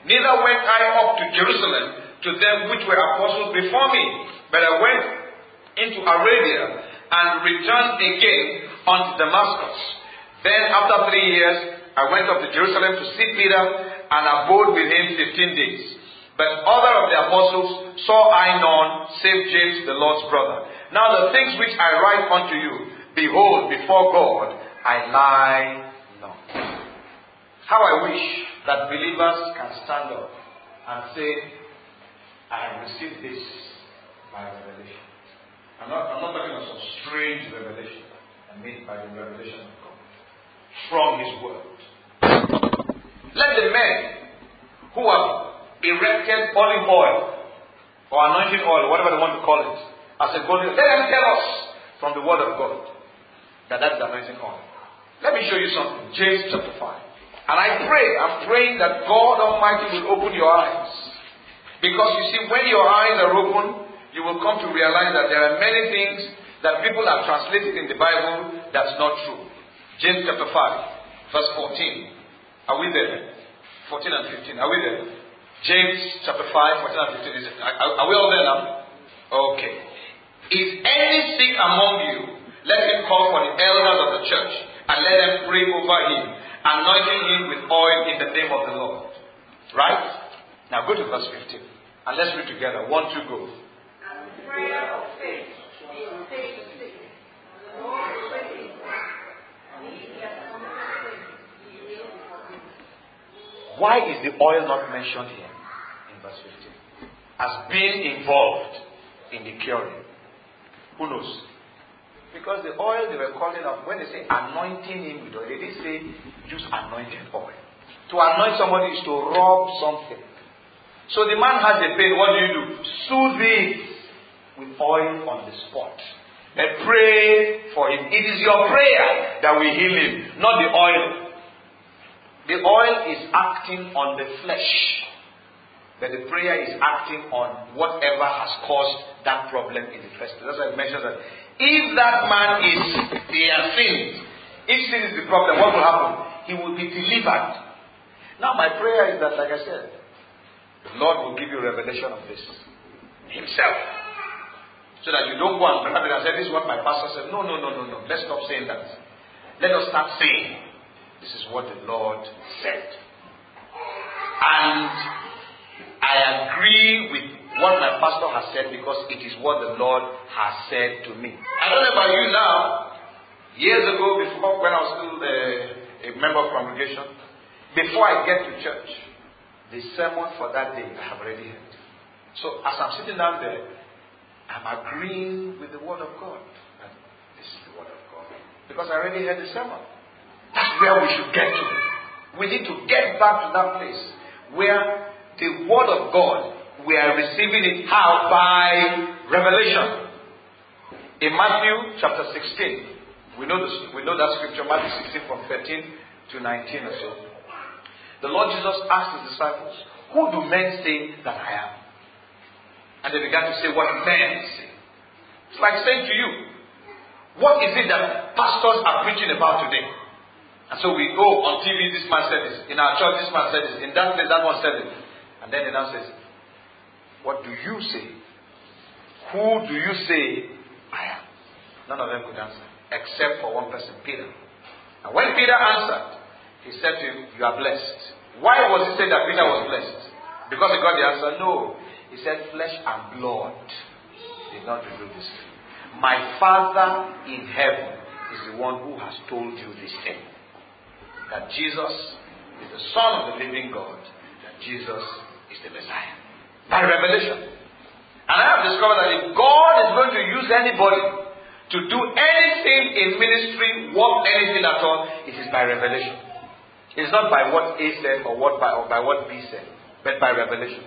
Neither went I up to Jerusalem to them which were apostles before me, but I went into Arabia and returned again unto Damascus. Then after three years I went up to Jerusalem to see Peter and abode with him fifteen days. But other of the apostles saw I none, save James the Lord's brother. Now the things which I write unto you, behold, before God I lie not. How I wish that believers can stand up and say, I have received this by revelation. I'm not, I'm not talking about some strange revelation. I mean by the revelation of God. From His Word. Let the men who have erected olive oil or anointing oil, whatever they want to call it, as a golden, let them tell us from the Word of God that that is anointing oil. Let me show you something. James chapter five. And I pray, I'm praying that God Almighty will open your eyes. Because you see, when your eyes are open, you will come to realize that there are many things that people have translated in the Bible that's not true. James chapter five, verse fourteen. Are we there? fourteen and fifteen. Are we there? James chapter five, fourteen and fifteen. Is it, are, are we all there now? Okay. Is any sick among you? Let him call for the elders of the church and let them pray over him, anointing him with oil in the name of the Lord. Right? Now go to verse fifteen. And let's read together. One, two, go. And the prayer of faith will save the sick. The Lord will raise him up. And he that cometh to faith, he will be forgiven. Why is the oil not mentioned here in verse fifteen? As being involved in the curing. Who knows? Because the oil they were calling up, when they say anointing him with oil, they didn't say use anointed oil. To anoint somebody is to rub something. So the man has a pain, what do you do? Soothe it with oil on the spot. And pray for him. It is your prayer that will heal him, not the oil. The oil is acting on the flesh. But the prayer is acting on whatever has caused that problem in the first place. That's why I mentioned that. If that man is, he has sinned. If sin is the problem, what will happen? He will be delivered. Now my prayer is that, like I said, the Lord will give you a revelation of this Himself. So that you don't go and grab it and say, this is what my pastor said. No, no, no, no, no. Let's stop saying that. Let us start saying, this is what the Lord said. And I agree with what my pastor has said because it is what the Lord has said to me. I don't know about you now. Years ago, before when I was still a, a member of congregation, before I get to church, the sermon for that day I have already heard. So as I'm sitting down there, I'm agreeing with the Word of God. And this is the Word of God. Because I already heard the sermon. That's where we should get to. We need to get back to that place where the Word of God, we are receiving it how? By revelation. In Matthew chapter sixteen, we know this, we know that scripture, Matthew sixteen from thirteen to nineteen or so. The Lord Jesus asked His disciples, who do men say that I am? And they began to say what men say. It's like saying to you, what is it that pastors are preaching about today? And so we go on T V, this man said this. In our church, this man said this. In that place, that one said this. And then the man says, what do you say? Who do you say I am? None of them could answer. Except for one person, Peter. And when Peter answered, he said to him, you are blessed. Why was he saying that Peter was blessed? Because he got the answer? No. He said, flesh and blood did not reveal this to you. My Father in heaven is the one who has told you this thing. That Jesus is the Son of the living God. That Jesus is the Messiah. By revelation. And I have discovered that if God is going to use anybody to do anything in ministry, work anything at all, it is by revelation. It's not by what A said or what by or by what B said, but by revelation.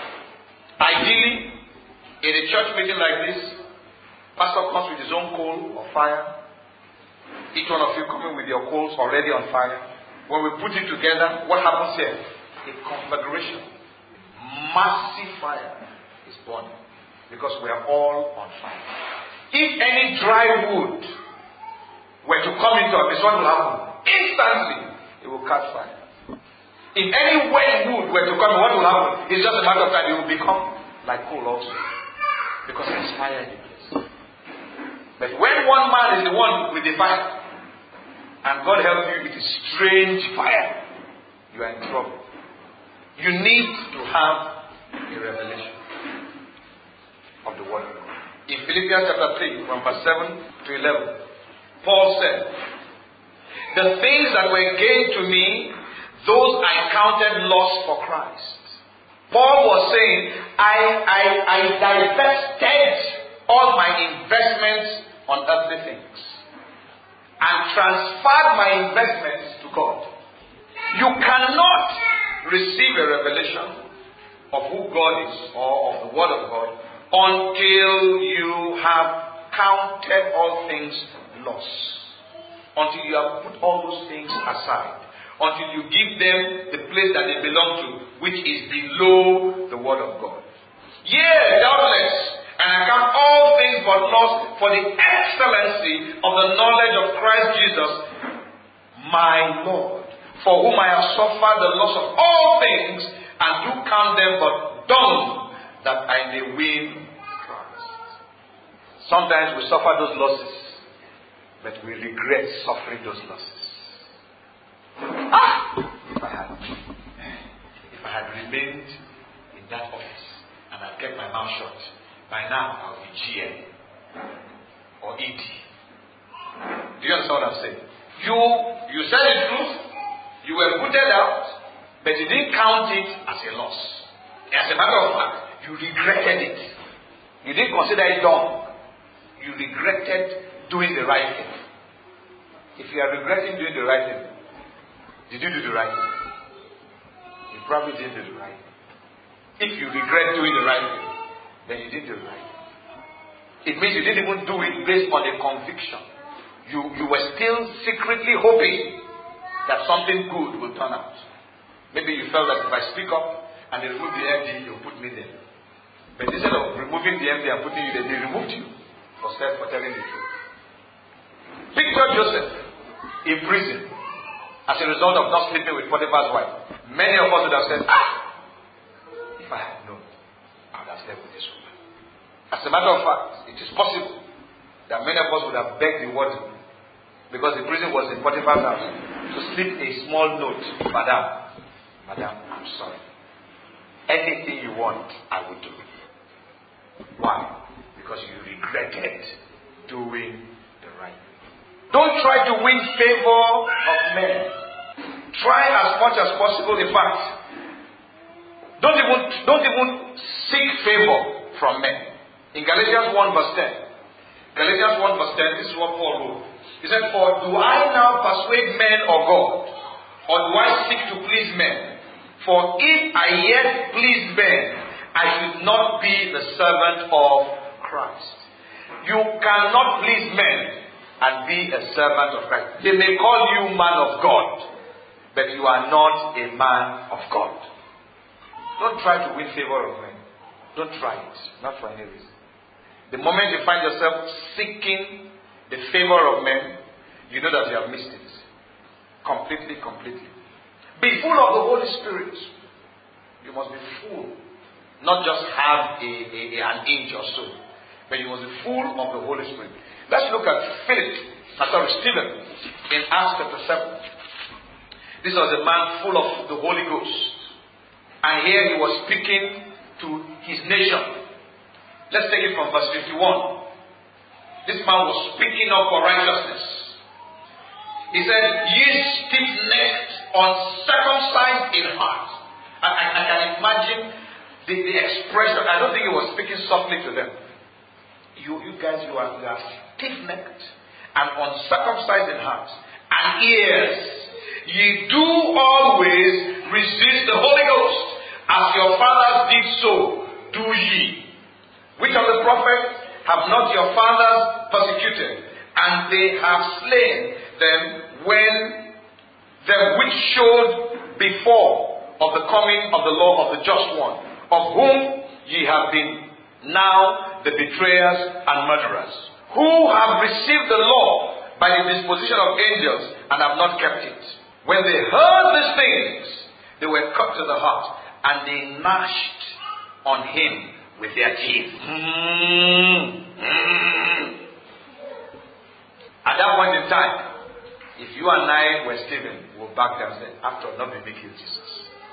Ideally, in a church meeting like this, pastor comes with his own coal or fire. Each one of you coming with your coals already on fire. When we put it together, what happens here? A conflagration. Massive fire is burning. Because we are all on fire. If any dry wood were to come into this, what will happen? Instantly, it will catch fire. If any wet wood were to come, what will happen? It's just a matter of time. It will become like coal also. Because there's fire in the place. But when one man is the one with the fire, and God help you, it is strange fire, you are in trouble. You need to have a revelation of the word of God. In Philippians chapter three, from verse seven to eleven, Paul said, the things that were gained to me, those I counted loss for Christ. Paul was saying, I, I, I divested all my investments on earthly things and transferred my investments to God. You cannot receive a revelation of who God is or of the Word of God until you have counted all things loss. Until you have put all those things aside. Until you give them the place that they belong to, which is below the Word of God. Yea, doubtless, and I count all things but loss for the excellency of the knowledge of Christ Jesus, my Lord, for whom I have suffered the loss of all things, and do count them but dung, that I may win Christ. Sometimes we suffer those losses, but we regret suffering those losses. Ah! If I had, if I had remained in that office and I'd kept my mouth shut, by now I would be G M or E D. Do you understand what I'm saying? You you said the truth, you were booted out, but you didn't count it as a loss. As a matter of fact, you regretted it. You didn't consider it done. You regretted doing the right thing. If you are regretting doing the right thing, did you do the right thing? You probably didn't do the right thing. If you regret doing the right thing, then you did the right thing. It means you didn't even do it based on a conviction. You, you were still secretly hoping that something good will turn out. Maybe you felt that if I speak up and they remove the M D, they'll put me there. But instead of removing the M D and putting you there, they removed you for, for telling the truth. Picture Joseph in prison as a result of not sleeping with Potiphar's wife. Many of us would have said, ah, if I had known, I would have slept with this woman. As a matter of fact, it is possible that many of us would have begged the warden, because the prison was in Potiphar's house, to slip a small note, Madam, Madam, I'm sorry. Anything you want, I will do. Why? Because you regretted doing the right thing. Don't try to win favor of men. Try as much as possible. In fact, don't even don't even seek favor from men. In Galatians one verse ten, Galatians one verse ten, this is what Paul wrote. He said, "For do I now persuade men or God, or do I seek to please men? For if I yet please men, I should not be the servant of Christ." You cannot please men and be a servant of Christ. They may call you man of God, but you are not a man of God. Don't try to win favor of men. Don't try it. Not for any reason. The moment you find yourself seeking the favor of men, you know that you have missed it. Completely, completely. Be full of the Holy Spirit. You must be full. Not just have a, a, a, an inch or so, but you must be full of the Holy Spirit. Let's look at Philip, uh, sorry, Stephen, in Acts chapter seven. This was a man full of the Holy Ghost. And here he was speaking to his nation. Let's take it from verse fifty-one. This man was speaking up for righteousness. He said, "Ye stiff-necked, uncircumcised in heart." I, I, I can imagine the, the expression. I don't think he was speaking softly to them. You, you guys, you are, you are stiff-necked and uncircumcised in heart and ears. Ye do always resist the Holy Ghost, as your fathers did so, do ye. Which of the prophets have not your fathers persecuted, and they have slain them when them which showed before of the coming of the law of the just one, of whom ye have been now the betrayers and murderers, who have received the law by the disposition of angels and have not kept it. When they heard these things, They were cut to the heart, and they gnashed on him with their teeth. Mm, mm. At that point in time, if you and I were Stephen, we'll back down and say, after all, not be making Jesus.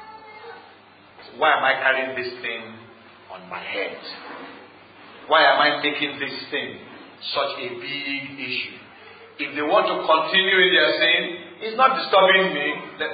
So why am I carrying this thing on my head? Why am I making this thing such a big issue? If they want to continue in their sin, it's not disturbing me. Let,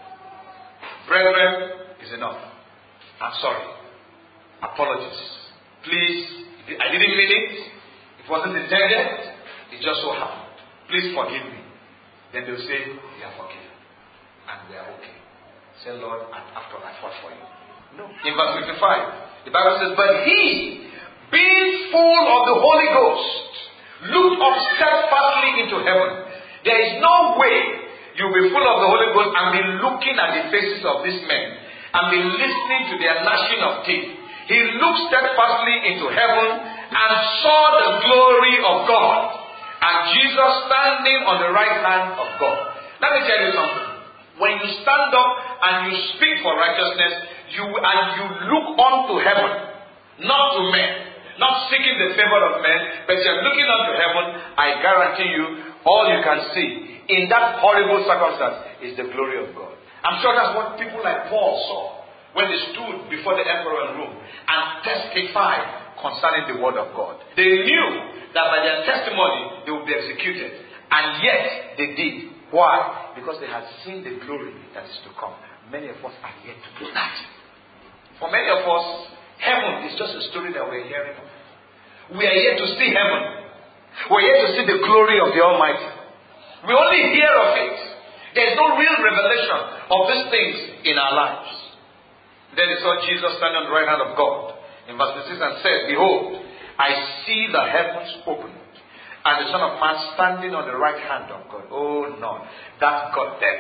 brethren, it's enough. I'm sorry. Apologies. Please, I didn't mean it. It wasn't intended. It just so happened. Please forgive me. Then they'll say, we are forgiven. And we are okay. Say, Lord, and after I fought for you. No. In verse fifty-five, the Bible says, but he, being full of the Holy Ghost, looked up steadfastly into heaven. There is no way you'll be full of the Holy Ghost and be looking at the faces of these men and be listening to their gnashing of teeth. He looked steadfastly into heaven and saw the glory of God, and Jesus standing on the right hand of God. Let me tell you something. When you stand up and you speak for righteousness, you and you look unto heaven, not to men, not seeking the favor of men, but you're looking unto heaven, I guarantee you, all you can see in that horrible circumstance is the glory of God. I'm sure that's what people like Paul saw when they stood before the emperor in Rome and testified concerning the word of God. They knew that by their testimony they would be executed, and yet they did. Why? Because they had seen the glory that is to come. Many of us are yet to do that. For many of us, heaven is just a story that we're hearing of. We are yet to see heaven. We're yet to see the glory of the Almighty. We only hear of it. There is no real revelation of these things in our lives. Then they saw Jesus standing on the right hand of God. In verse six and said, behold, I see the heavens opened, and the Son of Man standing on the right hand of God. Oh no, that got them.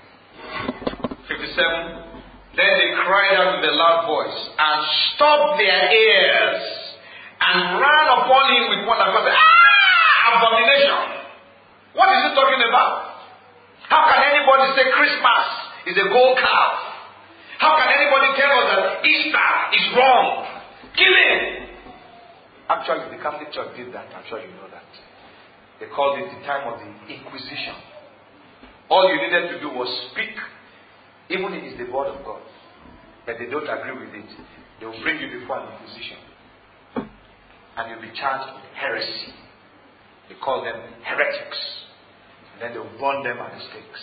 fifty-seven. Then they cried out with a loud voice and stopped their ears and ran upon him with one accord. Ah, abomination! What is he talking about? How can anybody say Christmas is a gold calf? How can anybody tell us that Easter is wrong? Kill him! Actually, the Catholic Church did that. I'm sure you know that. They called it the time of the Inquisition. All you needed to do was speak, even if it's the word of God, but they don't agree with it. They will bring you before an Inquisition, and you'll be charged with heresy. They call them heretics, and then they will burn them at the stakes.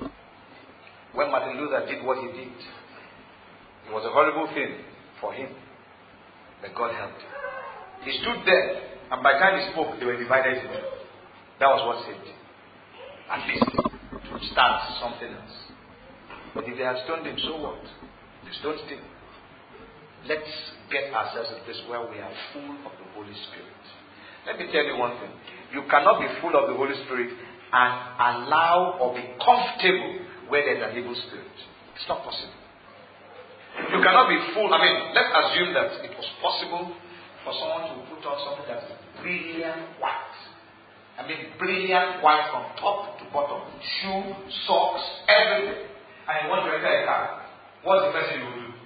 When Martin Luther did what he did, it was a horrible thing for him, but God helped him. He stood there, and by the time he spoke, they were divided in two. That was what saved him. At least to start something else. But if they have stoned him, so what? They stoned him. Let's get ourselves in a place where we are full of the Holy Spirit. Let me tell you one thing. You cannot be full of the Holy Spirit and allow or be comfortable where there's an evil spirit. It's not possible. You cannot be full. I mean, let's assume that it was possible for someone to put on something that's brilliant white. I mean, brilliant white from top to bottom. Shoe, socks, everything. And you want to enter a car. What's the first thing you will do?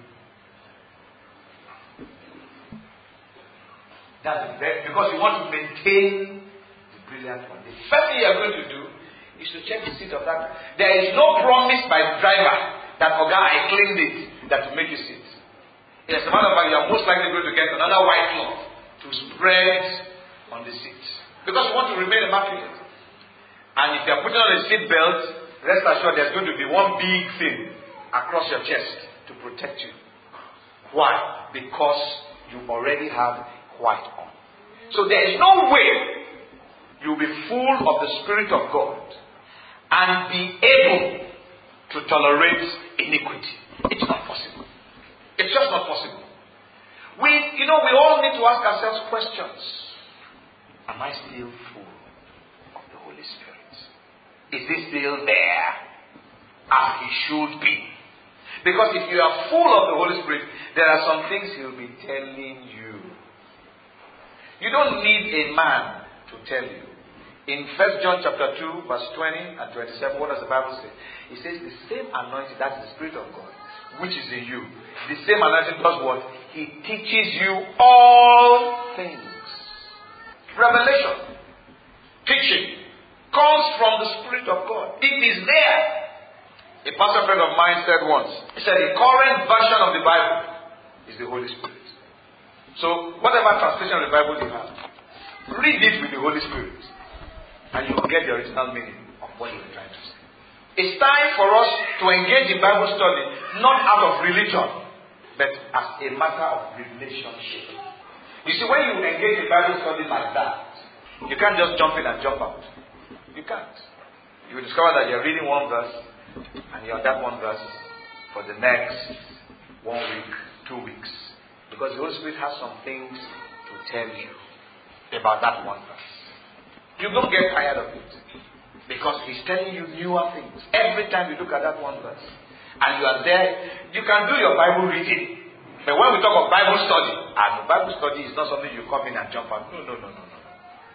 That's the best, because you want to maintain the brilliant one. The first thing you are going to do is to check the seat of that. There is no promise by the driver that, okay, I cleaned it, that will make you sit. As a matter of fact, you are most likely going to get another white cloth to spread on the seat. Because you want to remain immaculate. And if you are putting on a seat belt, rest assured there's going to be one big thing across your chest to protect you. Why? Because you already have white on. So there is no way you'll be full of the Spirit of God and be able to tolerate iniquity. It's not possible. It's just not possible. We, you know, we all need to ask ourselves questions. Am I still full of the Holy Spirit? Is he still there as he should be? Because if you are full of the Holy Spirit, there are some things he'll be telling you. You don't need a man to tell you. In First John chapter two, verse twenty and twenty-seven, what does the Bible say? It says the same anointing, that's the Spirit of God, which is in you. The same anointing does what? He teaches you all things. Revelation, teaching, comes from the Spirit of God. It is there. A pastor friend of mine said once, he said the current version of the Bible is the Holy Spirit. So whatever translation of the Bible you have, read it with the Holy Spirit, and you will get the original meaning of what you were trying to say. It's time for us to engage in Bible study, not out of religion, but as a matter of relationship. You see, when you engage in Bible study like that, you can't just jump in and jump out. You can't. You will discover that you're reading one verse, and you're on that one verse for the next one week, two weeks. Because the Holy Spirit has some things to tell you about that one verse. You don't get tired of it. Because He's telling you newer things. Every time you look at that one verse, and you are there, you can do your Bible reading. But when we talk of Bible study, and Bible study is not something you come in and jump out. No, no, no, no, no.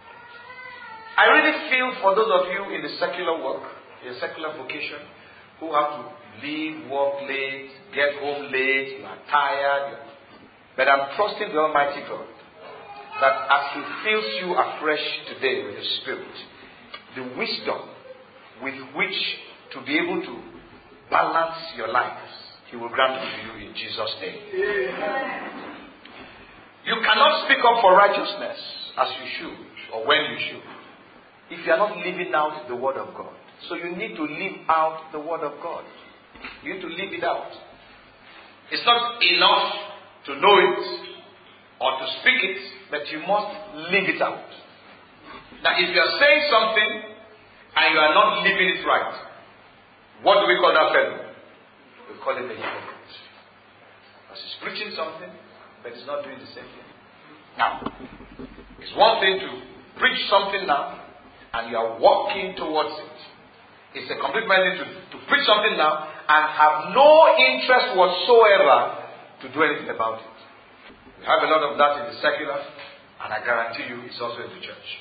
I really feel for those of you in the secular work, your secular vocation, who have to leave work late, get home late, you are tired. But I'm trusting the Almighty God that as He fills you afresh today with His Spirit, the wisdom with which to be able to balance your lives, He will grant to you in Jesus' name. Amen. You cannot speak up for righteousness as you should, or when you should, if you are not living out the Word of God. So you need to live out the Word of God. You need to live it out. It's not enough to know it or to speak it, but you must live it out. Now, if you are saying something and you are not living it right, what do we call that fellow? We call it a hypocrite. Because he's preaching something, but he's not doing the same thing. Now, it's one thing to preach something now, and you are walking towards it. It's a complete thing to, to preach something now and have no interest whatsoever to do anything about it. We have a lot of that in the secular, and I guarantee you it's also in the church.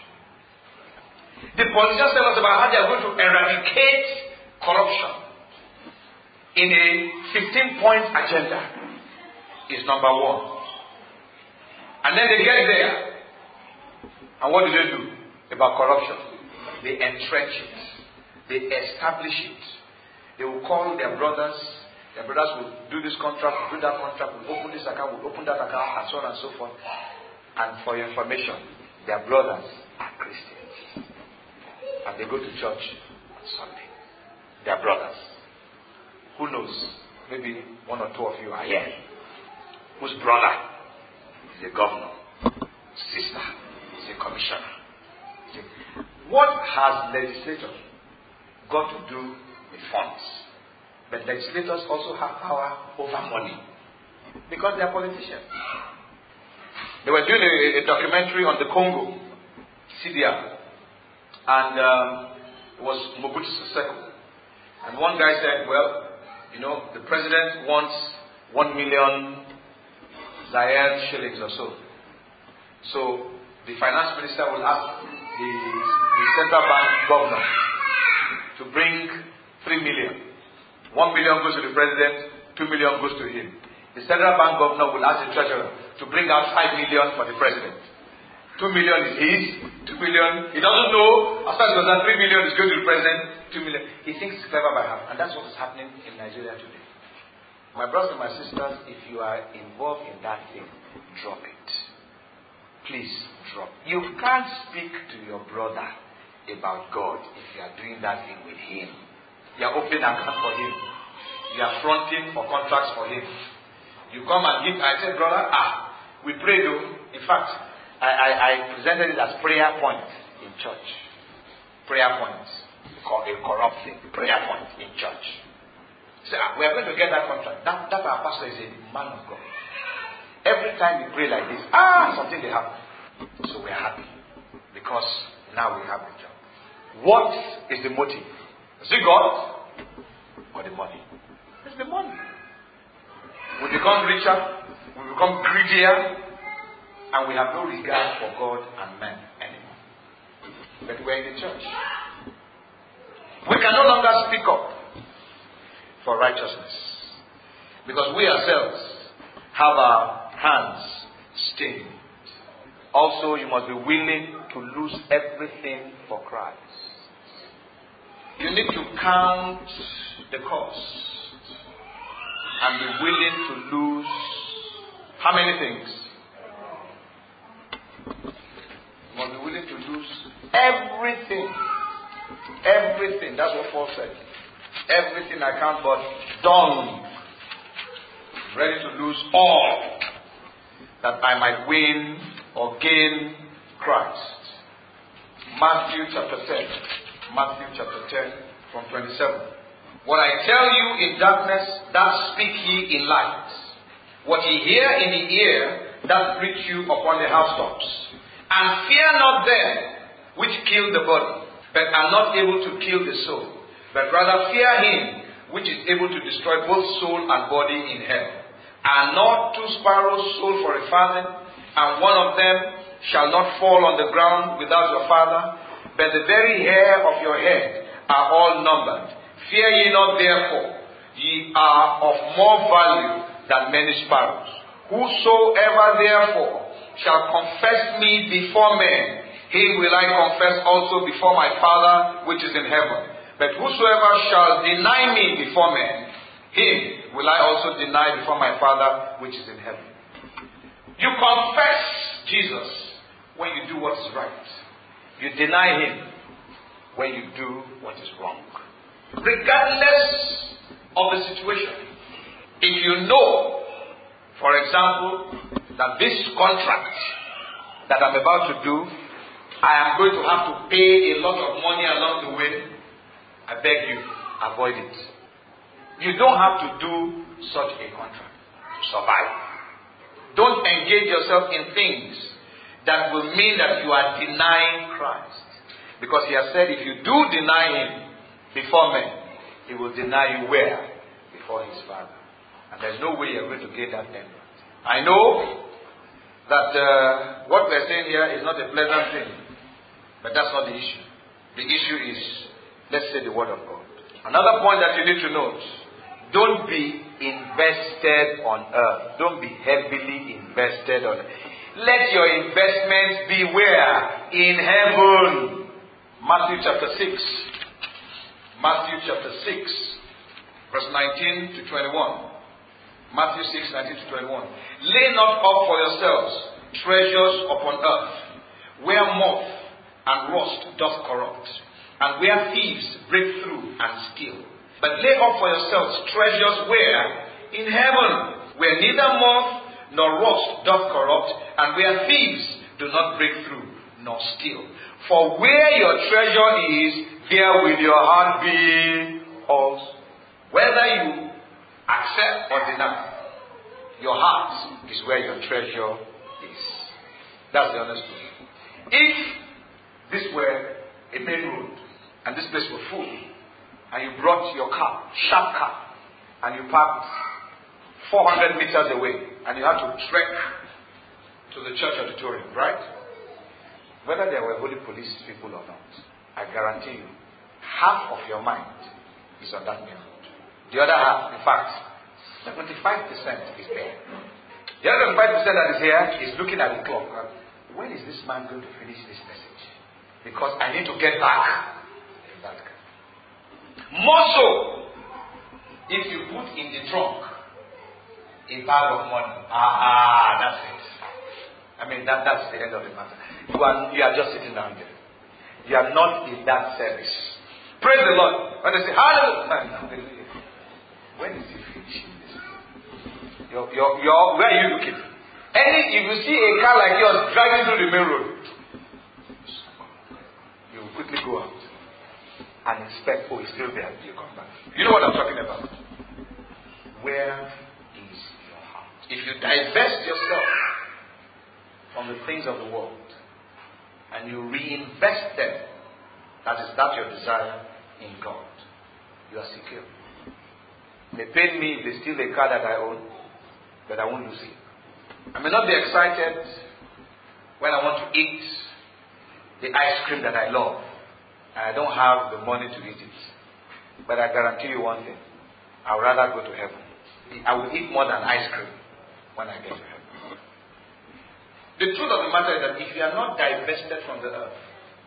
The politicians tell us about how they are going to eradicate corruption in a fifteen-point agenda. Is number one. And then they get there, and what do they do about corruption? They entrench it. They establish it. They will call their brothers. Their brothers will do this contract, will do that contract, will open this account, will open that account, and so on and so forth. And for your information, their brothers are Christians. And they go to church on Sunday. Their brothers. Who knows? Maybe one or two of you are here. Whose brother is a governor, sister is a commissioner. See, what has legislators got to do with funds? But legislators also have power over money because they are politicians. They were doing a, a documentary on the Congo, C D R, and um, it was Mobutu Seko. And one guy said, well, you know, the president wants one million Zaire shillings or so. So the finance minister will ask the, the central bank governor to bring three million. One million goes to the president, two million goes to him. The central bank governor will ask the treasurer to bring out five million for the president. Two million is his, two million, he doesn't know. As far as goes three million is going to the president, two million. He thinks it's clever by half. And that's what is happening in Nigeria today. My brothers and my sisters, if you are involved in that thing, drop it. Please drop. You can't speak to your brother about God if you are doing that thing with him. You are opening an account for him. You are fronting for contracts for him. You come and give, I said, brother, ah, we pray though. In fact, I, I, I presented it as prayer point in church. Prayer point. A corrupt thing. Prayer point in church. So we are going to get that contract. That, that our pastor is a man of God. Every time we pray like this, ah, something will happen. So we are happy. Because now we have the job. What is the motive? Is it God? Or the money? It's the money. We become richer. We become greedier. And we have no regard for God and men anymore. but we're in the church. We can no longer speak up for righteousness because we ourselves have our hands stained. Also, you must be willing to lose everything for Christ. You need to count the cost and be willing to lose how many things? You must be willing to lose everything. Everything. That's what Paul said. Everything I count but dung. Ready to lose all that I might win or gain Christ. Matthew chapter ten. Matthew chapter ten from twenty-seven. What I tell you in darkness, that speak ye in light. What ye hear in the ear, that preach you upon the housetops. And fear not them which kill the body, but are not able to kill the soul. But rather fear him which is able to destroy both soul and body in hell. Are not two sparrows sold for a farthing, and one of them shall not fall on the ground without your Father? But the very hair of your head are all numbered. Fear ye not therefore, ye are of more value than many sparrows. Whosoever therefore shall confess me before men, him will I confess also before my Father which is in heaven. But whosoever shall deny me before men, him will I also deny before my Father which is in heaven. You confess Jesus when you do what is right. You deny him when you do what is wrong. Regardless of the situation. If you know, for example, that this contract that I'm about to do, I am going to have to pay a lot of money along the way, I beg you, avoid it. You don't have to do such a contract to survive. Don't engage yourself in things that will mean that you are denying Christ. Because he has said if you do deny him before men, he will deny you where? Before his Father. And there's no way you're going to gain that end. I know that uh, what we're saying here is not a pleasant thing. But that's not the issue. The issue is, let's say, the Word of God. Another point that you need to note, don't be invested on earth. Don't be heavily invested on earth. Let your investments be where? In heaven. Matthew chapter six. Matthew chapter six, verse nineteen to twenty-one. Matthew six, nineteen to twenty-one. Lay not up for yourselves treasures upon earth, where moth and rust doth corrupt, and where thieves break through and steal. But lay up for yourselves treasures where? In heaven, where neither moth nor rust doth corrupt, and where thieves do not break through nor steal. For where your treasure is, there will your heart be also. Whether you accept or deny, your heart is where your treasure is. That's the honest truth. If this were a main road, and this place were full, and you brought your car, sharp car, and you parked four hundred meters away, and you had to trek to the church auditorium, right? Whether there were holy police people or not, I guarantee you, half of your mind is on that main road. The other half, in fact, seventy-five percent is there. The other five percent that is here is looking at the clock. When is this man going to finish this message? Because I need to get back to that guy. More so, if you put in the trunk a bag of money. Ah, ah, that's it. I mean, that, that's the end of the matter. You are, you are just sitting down there. You are not in that service. Praise the Lord. When they say, hallelujah. When is he finishing this? You're, you're, you're, where are you looking? Any, if you see a car like yours driving through the main road, you will quickly go out and expect, oh, he's still there. You come back. You know what I'm talking about? Where is your heart? If you divest yourself from the things of the world and you reinvest them, that is that your desire in God, you are secure. It may pain me if they steal a car that I own, but I won't lose it. I may not be excited when I want to eat the ice cream that I love, and I don't have the money to eat it. But I guarantee you one thing. I would rather go to heaven. I will eat more than ice cream when I get to heaven. The truth of the matter is that if you are not divested from the earth,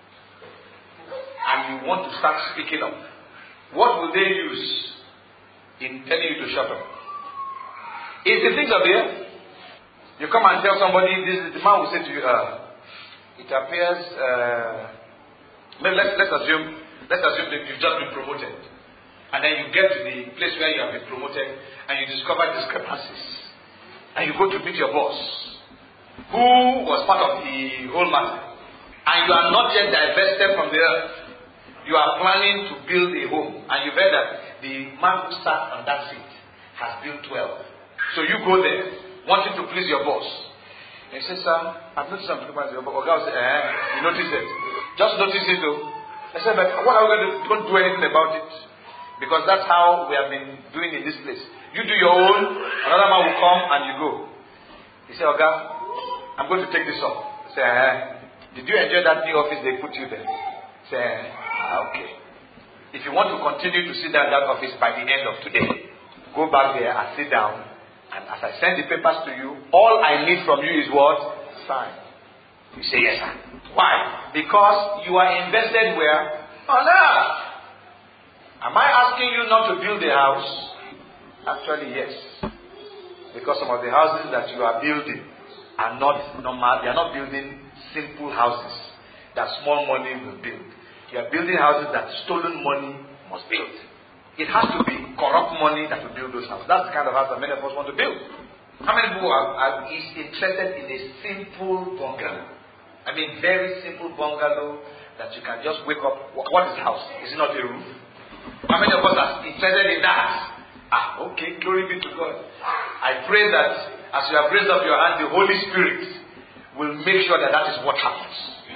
and you want to start speaking up, what will they use in telling you to shut up? It's the things of the earth. You come and tell somebody, this is the man will say to you, uh, it appears, uh, let's, let's assume, let's assume that you've just been promoted. And then you get to the place where you have been promoted and you discover discrepancies. And you go to meet your boss, who was part of the whole matter. And you are not yet divested from the earth. You are planning to build a home. And you've heard that the man who sat on that seat has built twelve. So you go there, wanting to please your boss. And he says, sir, I've noticed some discrepancies. Your guy will say, eh, you notice it. Just notice it though. I said, but what are we going to do? Don't do anything about it. Because that's how we have been doing in this place. You do your own, another man will come and you go. He said, Oga, I'm going to take this off. I say, eh, did you enjoy that new office they put you there? I say, ah, okay. If you want to continue to sit down in that office by the end of today, go back there and sit down. And as I send the papers to you, all I need from you is what? Sign. You say, yes, sir. Why? Because you are invested where? On earth. Am I asking you not to build a house? Actually, yes. Because some of the houses that you are building are not normal. They are not building simple houses that small money will build. You are building houses that stolen money must build. It has to be corrupt money that will build those houses. That's the kind of house that many of us want to build. How many people are, are is interested in a simple bungalow? I mean, very simple bungalow that you can just wake up. What is house? Is it not a roof? How many of us are interested in that? Ah, okay, glory be to God. I pray that as you have raised up your hand, the Holy Spirit will make sure that that is what happens.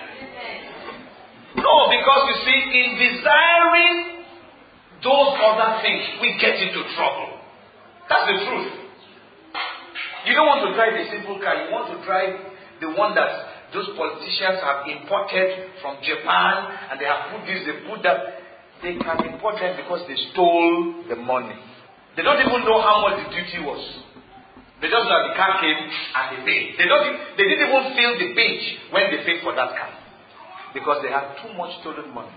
No, because you see, in desiring those other things, we get into trouble. That's the truth. You don't want to drive a simple car. You want to drive the one that those politicians have imported from Japan, and they have put this, they put that. They can import them because they stole the money. They don't even know how much the duty was. They just know the car came and they paid. They don't. They didn't even feel the pinch when they paid for that car because they had too much stolen money.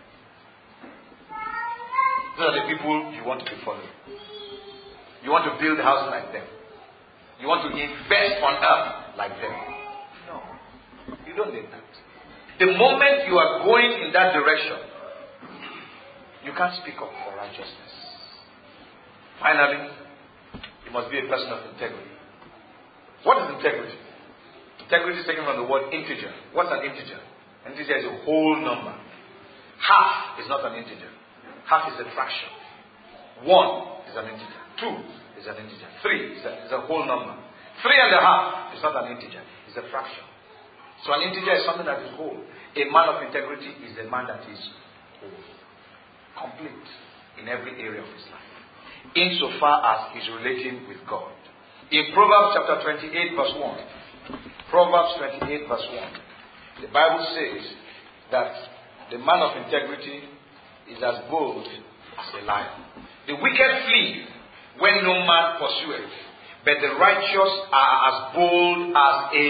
Those are the people you want to be following. You want to build a house like them. You want to invest on earth like them. No, you don't need that. The moment you are going in that direction, you can't speak up for righteousness. Finally, you must be a person of integrity. What is integrity? Integrity is taken from the word integer. What's an integer? An integer is a whole number. Half is not an integer. Half is a fraction. One is an integer. Two is an integer. Three is a, is a whole number. Three and a half is not an integer. It's a fraction. So an integer is something that is whole. A man of integrity is a man that is whole. Complete in every area of his life, insofar as he's relating with God. In Proverbs chapter twenty-eight verse one, Proverbs twenty-eight verse one, the Bible says that the man of integrity is as bold as a lion. The wicked flee when no man pursueth, but the righteous are as bold as a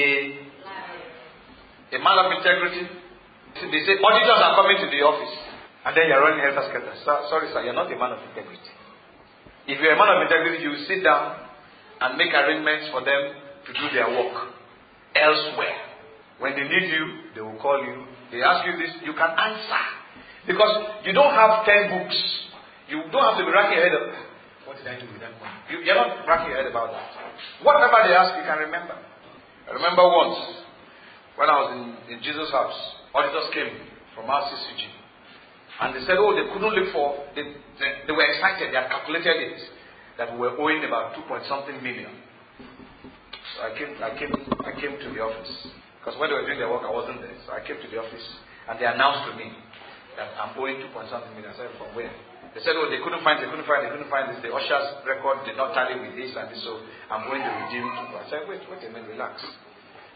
a man of integrity. They say auditors are coming to the office. And then you're running helter skelter. Sorry, sir, you're not a man of integrity. If you're a man of integrity, you sit down and make arrangements for them to do their work elsewhere. When they need you, they will call you. They ask you this, you can answer. Because you don't have ten books. You don't have to be racking your head up. What did I do with that one? You, you're not racking your head about that. Whatever they ask, you can remember. I remember once, when I was in, in Jesus' house, auditors came from R C C G. And they said, oh, they couldn't look for, they, they, they were excited, they had calculated it, that we were owing about two point something million. So I came, I came, I came to the office. Because when they were doing their work, I wasn't there. So I came to the office, and they announced to me that I'm owing two point something million. I said, from where? They said, oh, they couldn't find, they couldn't find, they couldn't find this. The usher's record did not tally with this and this, so I'm going to redeem two. I said, wait, wait a minute, relax.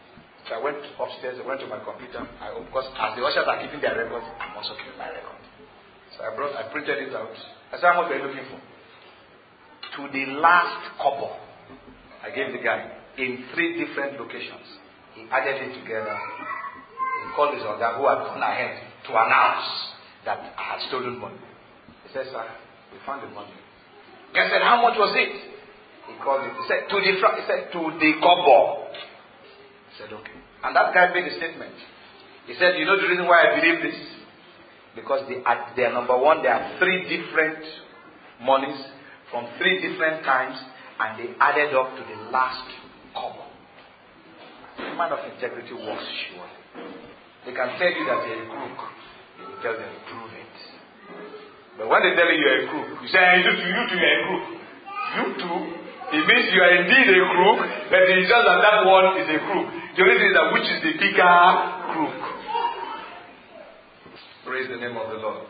So I went upstairs, I went to my computer. I, of course, as the ushers are keeping their records, I'm also keeping my record. So I brought, I printed it out. I said, how much are you looking for? To the last kobo, I gave the guy in three different locations. He added it together. He called his organ who had gone ahead to announce that I had stolen money. He said, sir, we found the money. I said, how much was it? He called it. He said, to the fr- he said, to the kobo. I said, okay. And that guy made a statement. He said, you know the reason why I believe this? Because they are, they are number one, there are three different monies from three different times, and they added up to the last kobo. A man of integrity works surely. They can tell you that you're a crook. You will tell them, prove it. But when they tell you you're a crook, you say, you too, you too, you're a crook. You too, it means you are indeed a crook, but it is just that that one is a crook. The only thing is that which is the bigger crook. Praise the name of the Lord.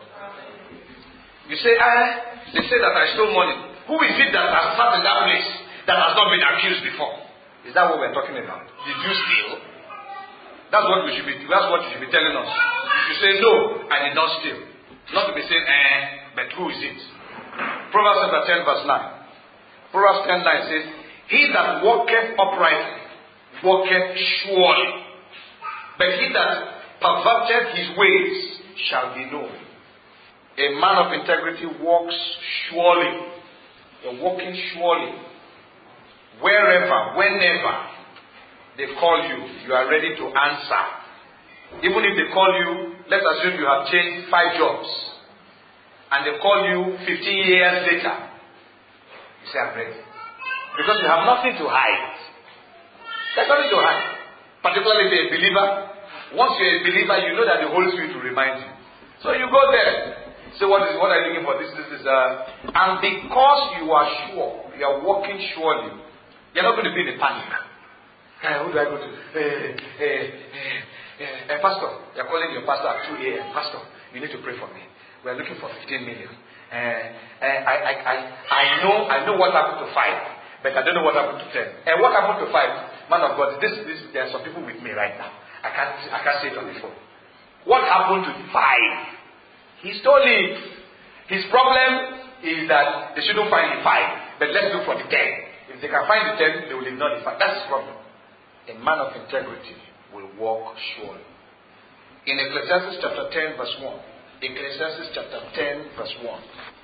You say, ah, they say that I stole money. Who is it that has sat in that place that has not been accused before? Is that what we're talking about? Did you steal? That's what we should be. That's what you should be telling us. You should say, no, I did not steal. Not to be saying, eh, but who is it? Proverbs chapter ten, verse nine. Proverbs ten, nine says, he that walketh uprightly walketh surely, but he that perverteth his ways shall be known. A man of integrity walks surely. You're walking surely. Wherever, whenever they call you, you are ready to answer. Even if they call you, let's assume you have changed five jobs, and they call you fifteen years later, you say, I'm ready. Because you have nothing to hide. There's nothing to hide. Particularly if you're a believer. Once you're a believer, you know that the Holy Spirit will remind you. So you go there. Say, what is what are you looking for? This, this is uh and because you are sure, you are walking surely, you're not going to be in a panic. Hey, who do I go to? Hey, hey, hey, hey, hey, pastor, you're calling your pastor at two a.m. Pastor, you need to pray for me. We're looking for fifteen million. Uh, uh, I, I, I, I know, I know what happened to five, but I don't know what happened to ten. And what happened to five? Man of God, this, this, there are some people with me right now. I can't, I can't say it on the phone. What happened to five? He stole it. His problem is that they shouldn't find the five, but let's look for the ten. If they can find the ten, they will ignore the five. That's his problem. A man of integrity will walk surely. In Ecclesiastes chapter ten, verse one. Ecclesiastes chapter ten, verse one.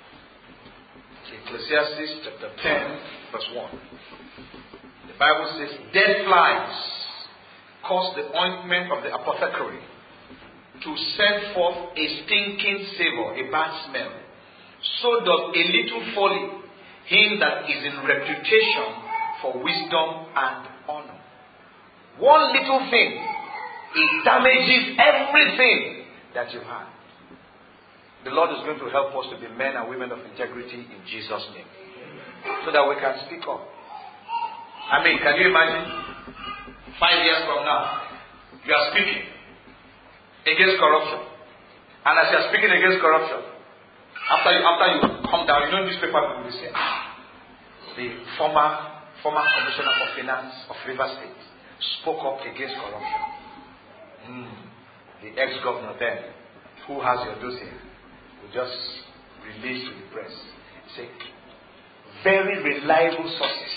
Ecclesiastes chapter ten, verse one. The Bible says, dead flies cause the ointment of the apothecary to send forth a stinking savour, a bad smell. So does a little folly him that is in reputation for wisdom and honor. One little thing, it damages everything that you have. The Lord is going to help us to be men and women of integrity in Jesus' name. So that we can speak up. I mean, can you imagine? Five years from now, you are speaking against corruption. And as you are speaking against corruption, after you after you come down, you know newspaper people will say, ah, the former former commissioner for finance of River State spoke up against corruption. Mm. The ex-governor then, who has your dossier, will just release to the press. Say, very reliable sources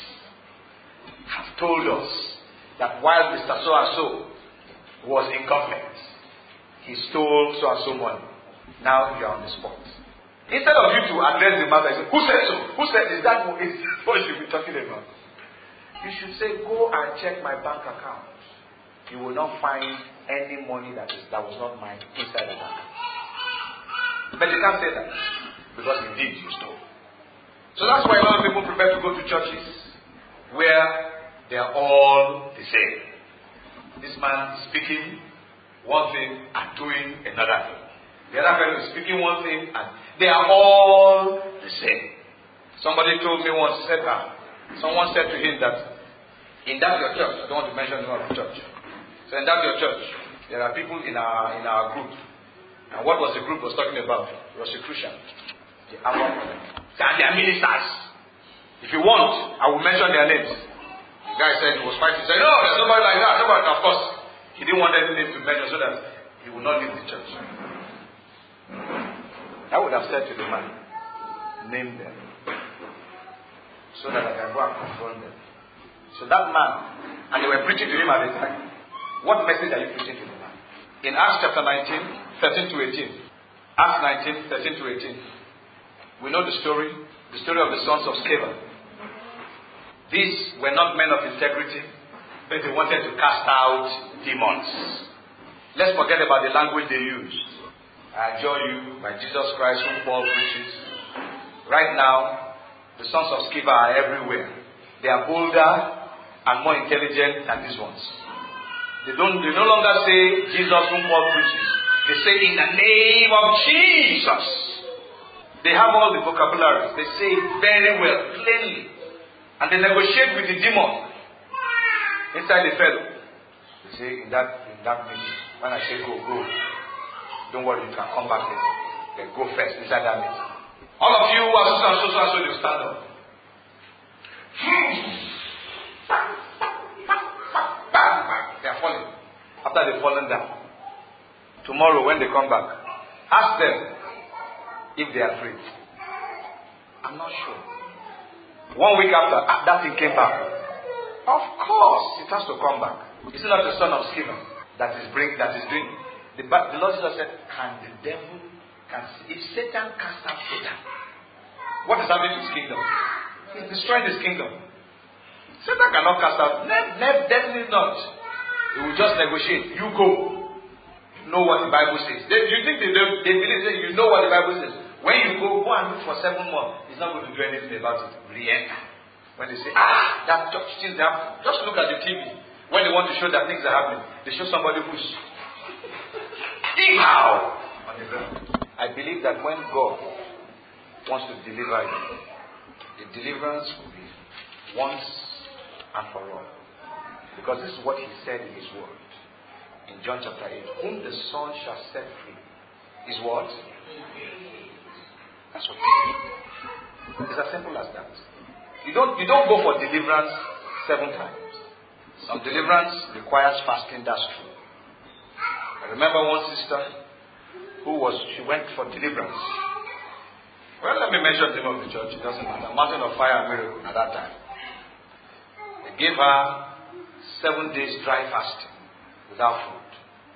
have told us that while Mister So-and-so was in government, he stole so-and-so money. Now you are on the spot. Instead of you to address the matter, you say, who said so? Who said, is that what, is what you should be talking about? You should say, go and check my bank account. You will not find any money that is that was not mine inside the bank. But you can't say that, because indeed you stole. So that's why a lot of people prefer to go to churches where they are all the same. This man is speaking one thing and doing another thing. The other person is speaking one thing and they are all the same. Somebody told me once, said that someone said to him that in that your church, I don't want to mention the name of the church. So in that your church, there are people in our in our group. And what was the group was talking about? Rosicrucian. The Alpha and their ministers. If you want, I will mention their names. The guy said he was fighting. He said, no, there's nobody like that. Nobody. Of course, he didn't want any name to mention so that he would not leave the church. I would have said to the man, name them, so that I can go and confront them. So that man, and they were preaching to him at the time. What message are you preaching to the man? In Acts chapter nineteen, thirteen to eighteen. Acts nineteen, thirteen to eighteen. We know the story, the story of the sons of Sceva. These were not men of integrity, but they wanted to cast out demons. Let's forget about the language they used. I adjure you by Jesus Christ whom Paul preaches. Right now, the sons of Sceva are everywhere. They are bolder and more intelligent than these ones. They don't. They no longer say Jesus whom Paul preaches. They say in the name of Jesus. They have all the vocabularies. They say it very well, plainly. And they negotiate with the demon inside the fellow. They say in that in that meeting, when I say go, go. Don't worry, you can come back later. Then go first inside that meeting. All of you who are so and so so and so, you stand up. Bang, bang. They are falling. After they've fallen down. Tomorrow when they come back, ask them if they are free. I'm not sure. One week after, that thing came back. Of course, it has to come back. Is it not the son of Sceva that is bring that is doing? The, the Lord Jesus said, "Can the devil can if Satan cast out Satan, what is happening to his kingdom? He's destroying his kingdom. Satan cannot cast out. Ne- ne- definitely not. He will just negotiate. You go. You know what the Bible says. They, you think they, they believe that you know what the Bible says. When you go, go and look for seven more. He's not going to do anything about it. Re-enter. When they say, ah, that touch things happen. Just look at the T V. When they want to show that things are happening, they show somebody who's how on the ground. I believe that when God wants to deliver you, the deliverance will be once and for all. Because this is what he said in his word. In John chapter eight, whom the Son shall set free is what? That's what he said. It's as simple as that. You don't, you don't go for deliverance seven times. Some deliverance requires fasting, that's true. I remember one sister who was, she went for deliverance. Well, let me mention the name of the church, it doesn't matter. Mountain of Fire and Miracle at that time. They gave her seven days dry fasting without food.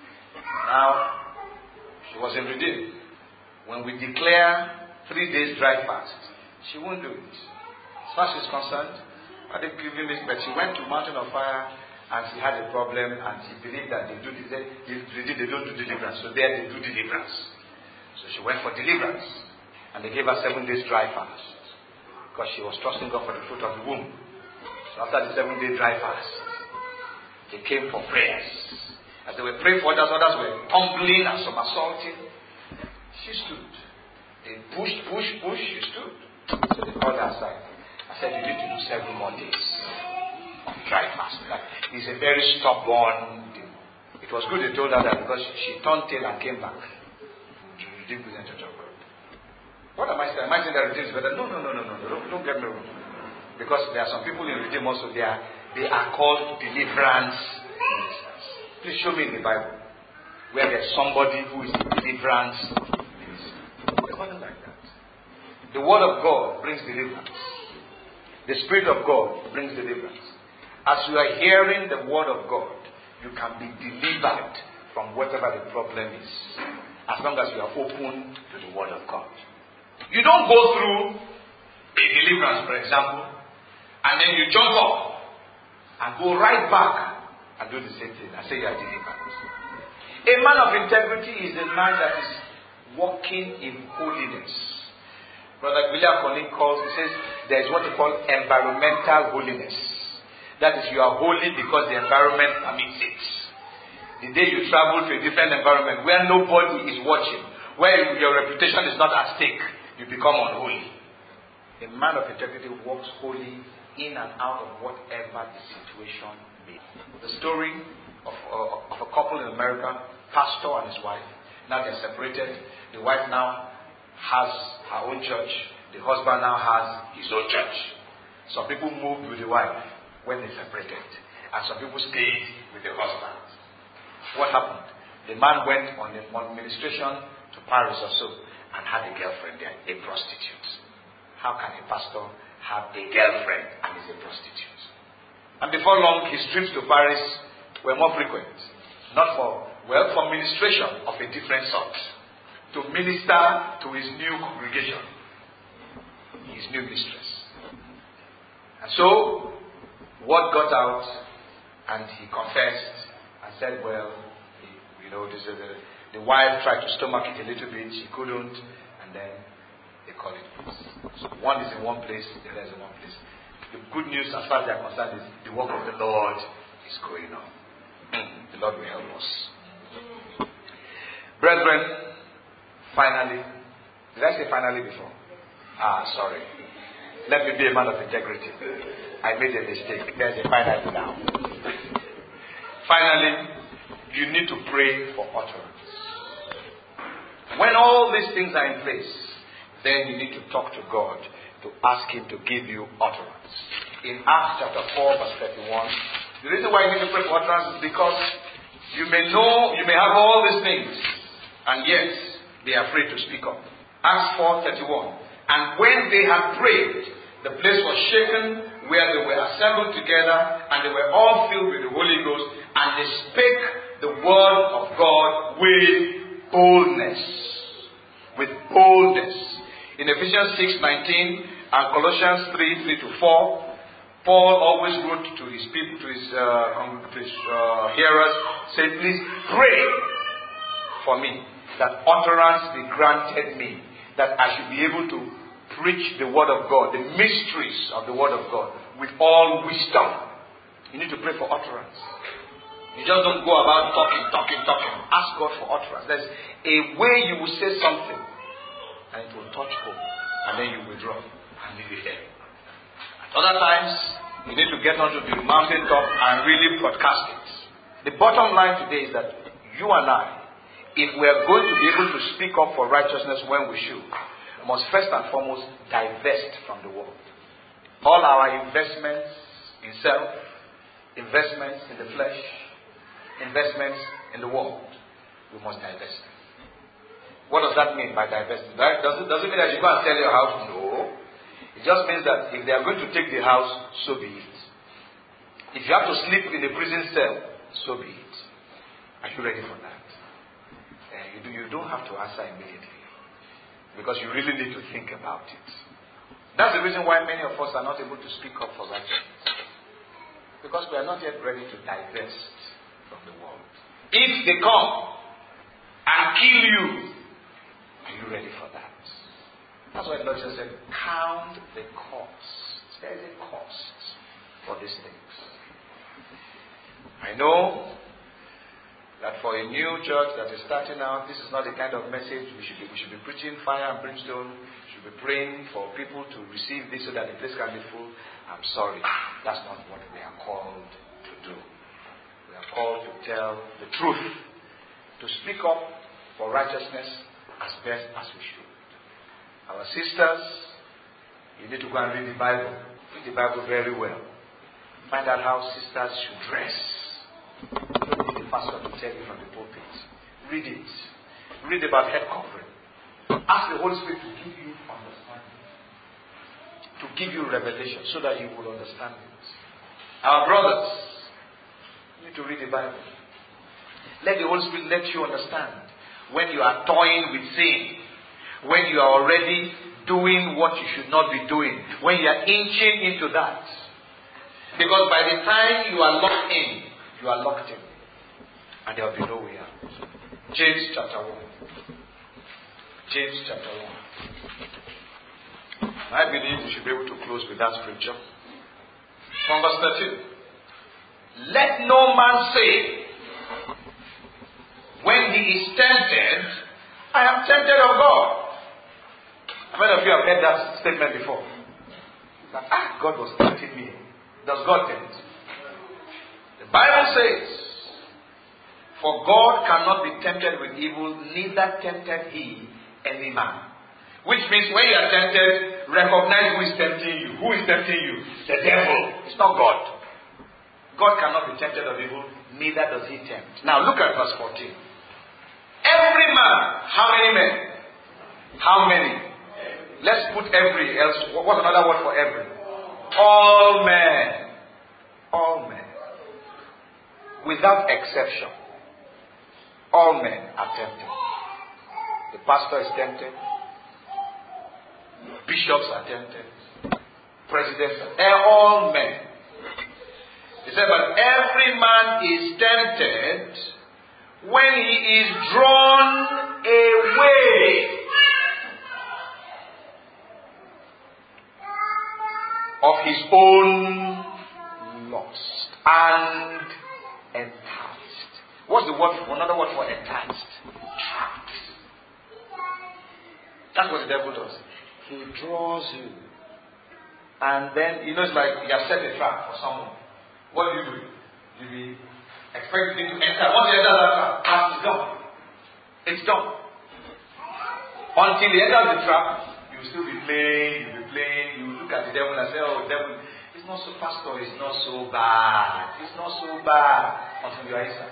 Now, she was in Redeem. When we declare three days dry fast, she won't do it. As far as she's concerned, I didn't give him this, but she went to Mountain of Fire and she had a problem and she believed that they do they, they, they don't do deliverance. So there they do deliverance. So she went for deliverance and they gave her seven days dry fast because she was trusting God for the fruit of the womb. So after the seven day dry fast, they came for prayers. As they were praying for others, others were tumbling and somersaulting. She stood. They pushed, pushed, pushed, she stood. So they called her aside. I said, you need to do seven more days of dry fast. It's a very stubborn thing. It was good they told her that because she turned tail and came back. She didn't present Church of God. What am I saying? Am I saying that Redeem is better? No, no, no, no, no. Don't, don't get me wrong. Because there are some people in Redeem also, they are, they are called deliverance ministers. Please show me in the Bible where there's somebody who is a deliverance minister. There's nothing like that. The Word of God brings deliverance. The Spirit of God brings deliverance. As you are hearing the Word of God, you can be delivered from whatever the problem is. As long as you are open to the Word of God. You don't go through a deliverance, for example, and then you jump up and go right back and do the same thing and say you are delivered. A man of integrity is a man that is walking in holiness. Brother William Conley calls, he says, there is what he calls environmental holiness. That is, you are holy because the environment permits it. The day you travel to a different environment where nobody is watching, where your reputation is not at stake, you become unholy. A man of integrity walks holy in and out of whatever the situation may be. The story of, uh, of a couple in America, pastor and his wife. Now they're separated. The wife now has her own church. The husband now has his own church. Some people moved with the wife when they separated. And some people stayed with the husband. What happened? The man went on, the, on administration to Paris or so and had a girlfriend there, a prostitute. How can a pastor have a girlfriend and is a prostitute? And before long, his trips to Paris were more frequent. Not for, well, for ministration of a different sort. To minister to his new congregation. His new mistress. And so, word got out and he confessed and said, well, he, you know, this is a, the wife tried to stomach it a little bit, she couldn't, and then they call it peace. So one is in one place, the other is in one place. The good news as far as they are concerned is the work of the Lord is going on. The Lord will help us. Brethren, finally, did I say finally before? Ah, sorry. Let me be a man of integrity. I made a mistake. There's a finally now. Finally, you need to pray for utterance. When all these things are in place, then you need to talk to God to ask Him to give you utterance. In Acts chapter four, verse thirty-one, the reason why you need to pray for utterance is because you may know, you may have all these things, and yet be afraid to speak up. Acts four thirty-one. And when they had prayed, the place was shaken where they were assembled together, and they were all filled with the Holy Ghost, and they spake the word of God with boldness. With boldness. In Ephesians six nineteen and Colossians three three to four, Paul always wrote to his people, to his, uh, to his uh, hearers, saying, please pray for me, that utterance be granted me, that I should be able to preach the word of God, the mysteries of the word of God, with all wisdom. You need to pray for utterance. You just don't go about talking, talking, talking. Ask God for utterance. There's a way you will say something, and it will touch home, and then you withdraw and leave it there. At other times, you need to get onto the mountaintop and really broadcast it. The bottom line today is that you and I, if we are going to be able to speak up for righteousness when we should, we must first and foremost divest from the world. All our investments in self, investments in the flesh, investments in the world, we must divest. What does that mean by divesting? Right? Does it, does it mean that you go and sell your house? No. It just means that if they are going to take the house, so be it. If you have to sleep in a prison cell, so be it. Are you ready for that? Uh, you, do, you don't have to answer immediately, because you really need to think about it. That's the reason why many of us are not able to speak up for righteousness, because we are not yet ready to divest from the world. If they come and kill you, are you ready for that? That's why the Lord just said, count the cost. There is a cost for these things. I know that for a new church that is starting out, this is not the kind of message we should be. We should be preaching fire and brimstone. We should be praying for people to receive this so that the place can be full. I'm sorry, that's not what we are called to do. We are called to tell the truth, to speak up for righteousness as best as we should. Our sisters, you need to go and read the Bible. Read the Bible very well. Find out how sisters should dress. Don't need the pastor to tell you from the pulpit. Read it. Read about head covering. Ask the Holy Spirit to give you understanding, to give you revelation, so that you will understand it. Our brothers, you need to read the Bible. Let the Holy Spirit let you understand when you are toying with sin, when you are already doing what you should not be doing, when you are inching into that. Because by the time you are locked in, you are locked in, and there will be no way out. James chapter one. James chapter one. I believe we should be able to close with that scripture. From verse thirteen. Let no man say, when he is tempted, I am tempted of God. How many of you have heard that statement before? That, ah, God was tempting me. Does God tempt? The Bible says, for God cannot be tempted with evil, neither tempted he any man. Which means when you are tempted, recognize who is tempting you. Who is tempting you? The devil. It's not God. God cannot be tempted of evil, neither does he tempt. Now look at verse fourteen. Every man, how many men? How many? Let's put every else. What's another word for every? All men. All men. Without exception. All men are tempted. The pastor is tempted. Bishops are tempted. Presidents are tempted. All men. He said, but every man is tempted when he is drawn away of his own lust and enticed. What's the word for another word for enticed? Trapped. That's what the devil does. He draws you. And then, you know, it's like you have set a trap for someone. What do you do? You will expect him to enter. Once he enters that trap, it's done. It's done. Until he enters the trap, you will still be playing, you will be playing, you will look at the devil and say, oh, the devil, it's not so, pastor, it's not so bad. It's not so bad. Until you are inside.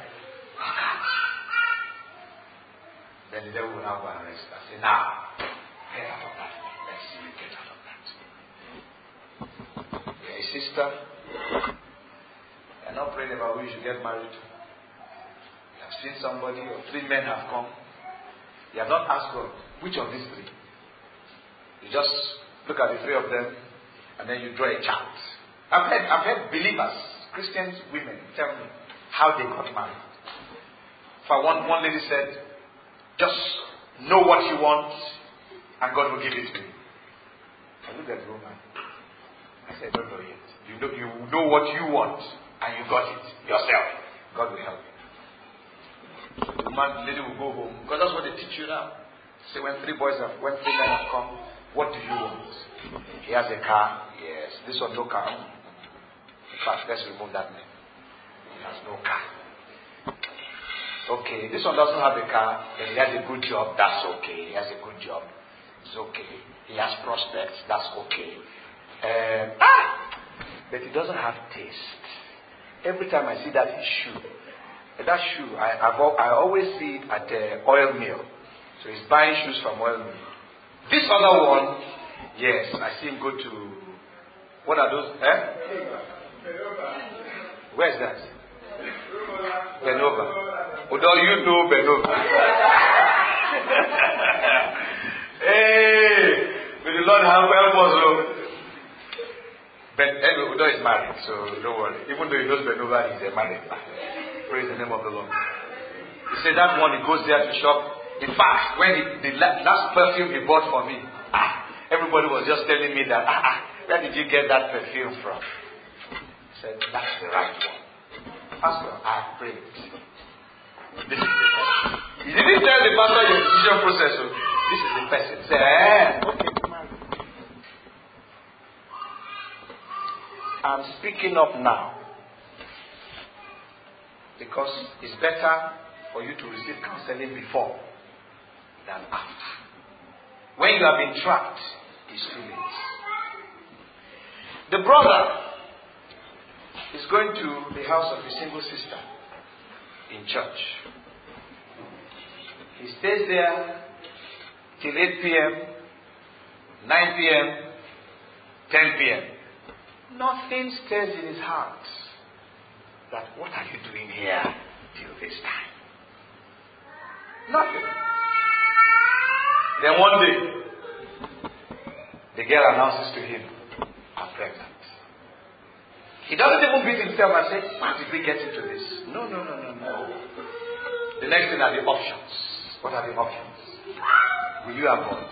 Then the devil will now go and arrest us. Say, now, get out of that. Let's see you get out of that. You're a sister. You're not praying about who you should get married to. You have seen somebody or three men have come. You have not asked God, which of these three? You just look at the three of them and then you draw a chart. I've heard, I've heard believers, Christians, women tell me how they got married. For one, one lady said, just know what you want and God will give it to you. I looked at the woman. I said, don't know yet. You know, you know what you want and you got it yourself. God will help you. So the woman, the lady will go home. Because that's what they teach you now. Say when three boys have, when three men have come, what do you want? He has a car. Yes. This one no car. In fact, let's remove that name. He has no car. Okay. This one doesn't have a car, but he has a good job. That's okay. He has a good job. It's okay. He has prospects. That's okay. Um, ah! But he doesn't have taste. Every time I see that shoe, that shoe, I, I've, I always see it at the oil mill. So he's buying shoes from oil mill. This other one, yes, I see him go to, what are those? Eh? Where's that? Benova. Although you know Benova. Hey, may the Lord have help us. But anyway, Udo is married, so don't worry. Even though he knows Benova, he's a married man. Praise the name of the Lord. He said that one, he goes there to shop. In fact, when he, the last perfume he bought for me, ah, everybody was just telling me that, ah, ah, where did you get that perfume from? I said, that's the right one. Pastor, I prayed. This is the person. He didn't tell the pastor your decision process. So this is the person. He said, eh, okay, I'm speaking up now because it's better for you to receive counseling before than after. When you have been trapped, it's too late. The brother is going to the house of a single sister in church. He stays there till eight p.m., nine p.m., ten p.m. Nothing stirs in his heart that what are you doing here till this time? Nothing. Then one day, the girl announces to him, I'm pregnant. He doesn't even beat himself and say, how did we get into this? No, no, no, no, no. The next thing are the options. What are the options? Will you abort?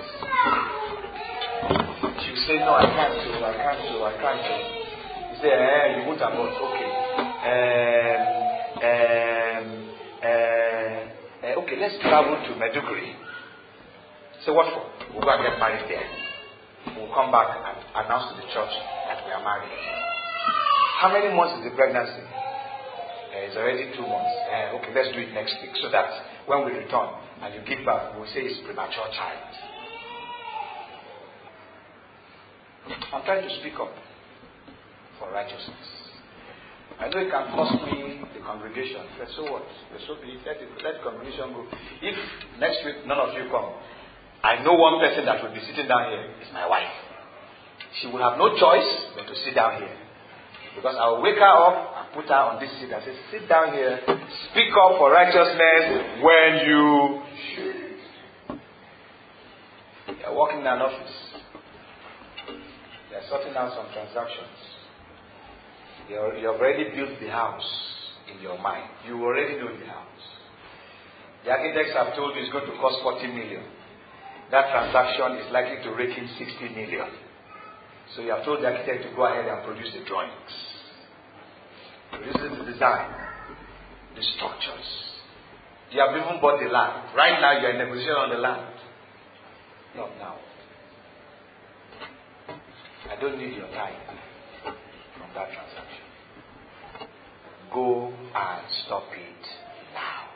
She will say, no, I can't do, I can't do, I can't do. He say, eh, you won't abort. Okay. Um, um, uh, uh, okay, let's travel to Maiduguri. So what for? We'll go and get married there. We'll come back and announce to the church that we are married. How many months is the pregnancy? Uh, it's already two months. Uh, okay, let's do it next week so that when we return and you give birth, we'll say it's premature child. I'm trying to speak up for righteousness. I know it can cost me the congregation. But so what? But so be it. Let, it, let the congregation go. If next week none of you come, I know one person that will be sitting down here. It's my wife. She will have no choice but to sit down here. Because I will wake her up and put her on this seat and say, sit down here, speak up for righteousness when you should. You are working in an office. You are sorting out some transactions. You have already built the house in your mind. You already know the house. The architects have told you it's going to cost forty million. That transaction is likely to rake in sixty million. So you have told the architect to go ahead and produce the drawings. Produce the design, the structures. You have even bought the land. Right now you are in a position on the land. Not now. I don't need your time from that transaction. Go and stop it now.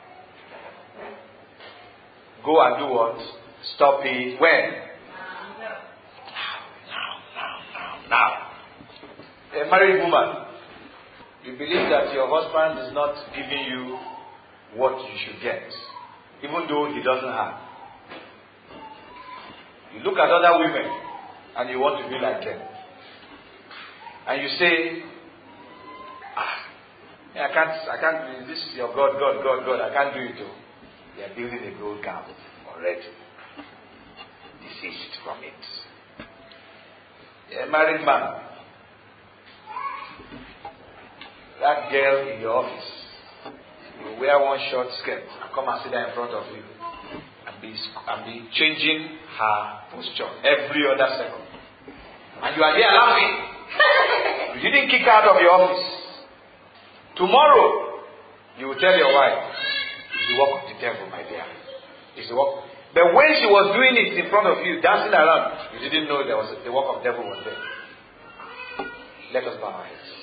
Go and do what? Stop it when? Now, now, now, now, now. A married woman, you believe that your husband is not giving you what you should get, even though he doesn't have. You look at other women and you want to be like them. And you say, ah, I can't, I can't, this is your God, God, God, God, I can't do it too. They are building a gold calf already. Desist from it. A married man, that girl in your office, you wear one short skirt and come and sit there in front of you and be, and be changing her posture every other second. And you are there laughing. You didn't kick her out of your office. Tomorrow, you will tell your wife, it's the work of the devil, my dear. It's the work. But when she was doing it in front of you, dancing around, you didn't know there was a, the work of the devil was there. Let us bow our heads.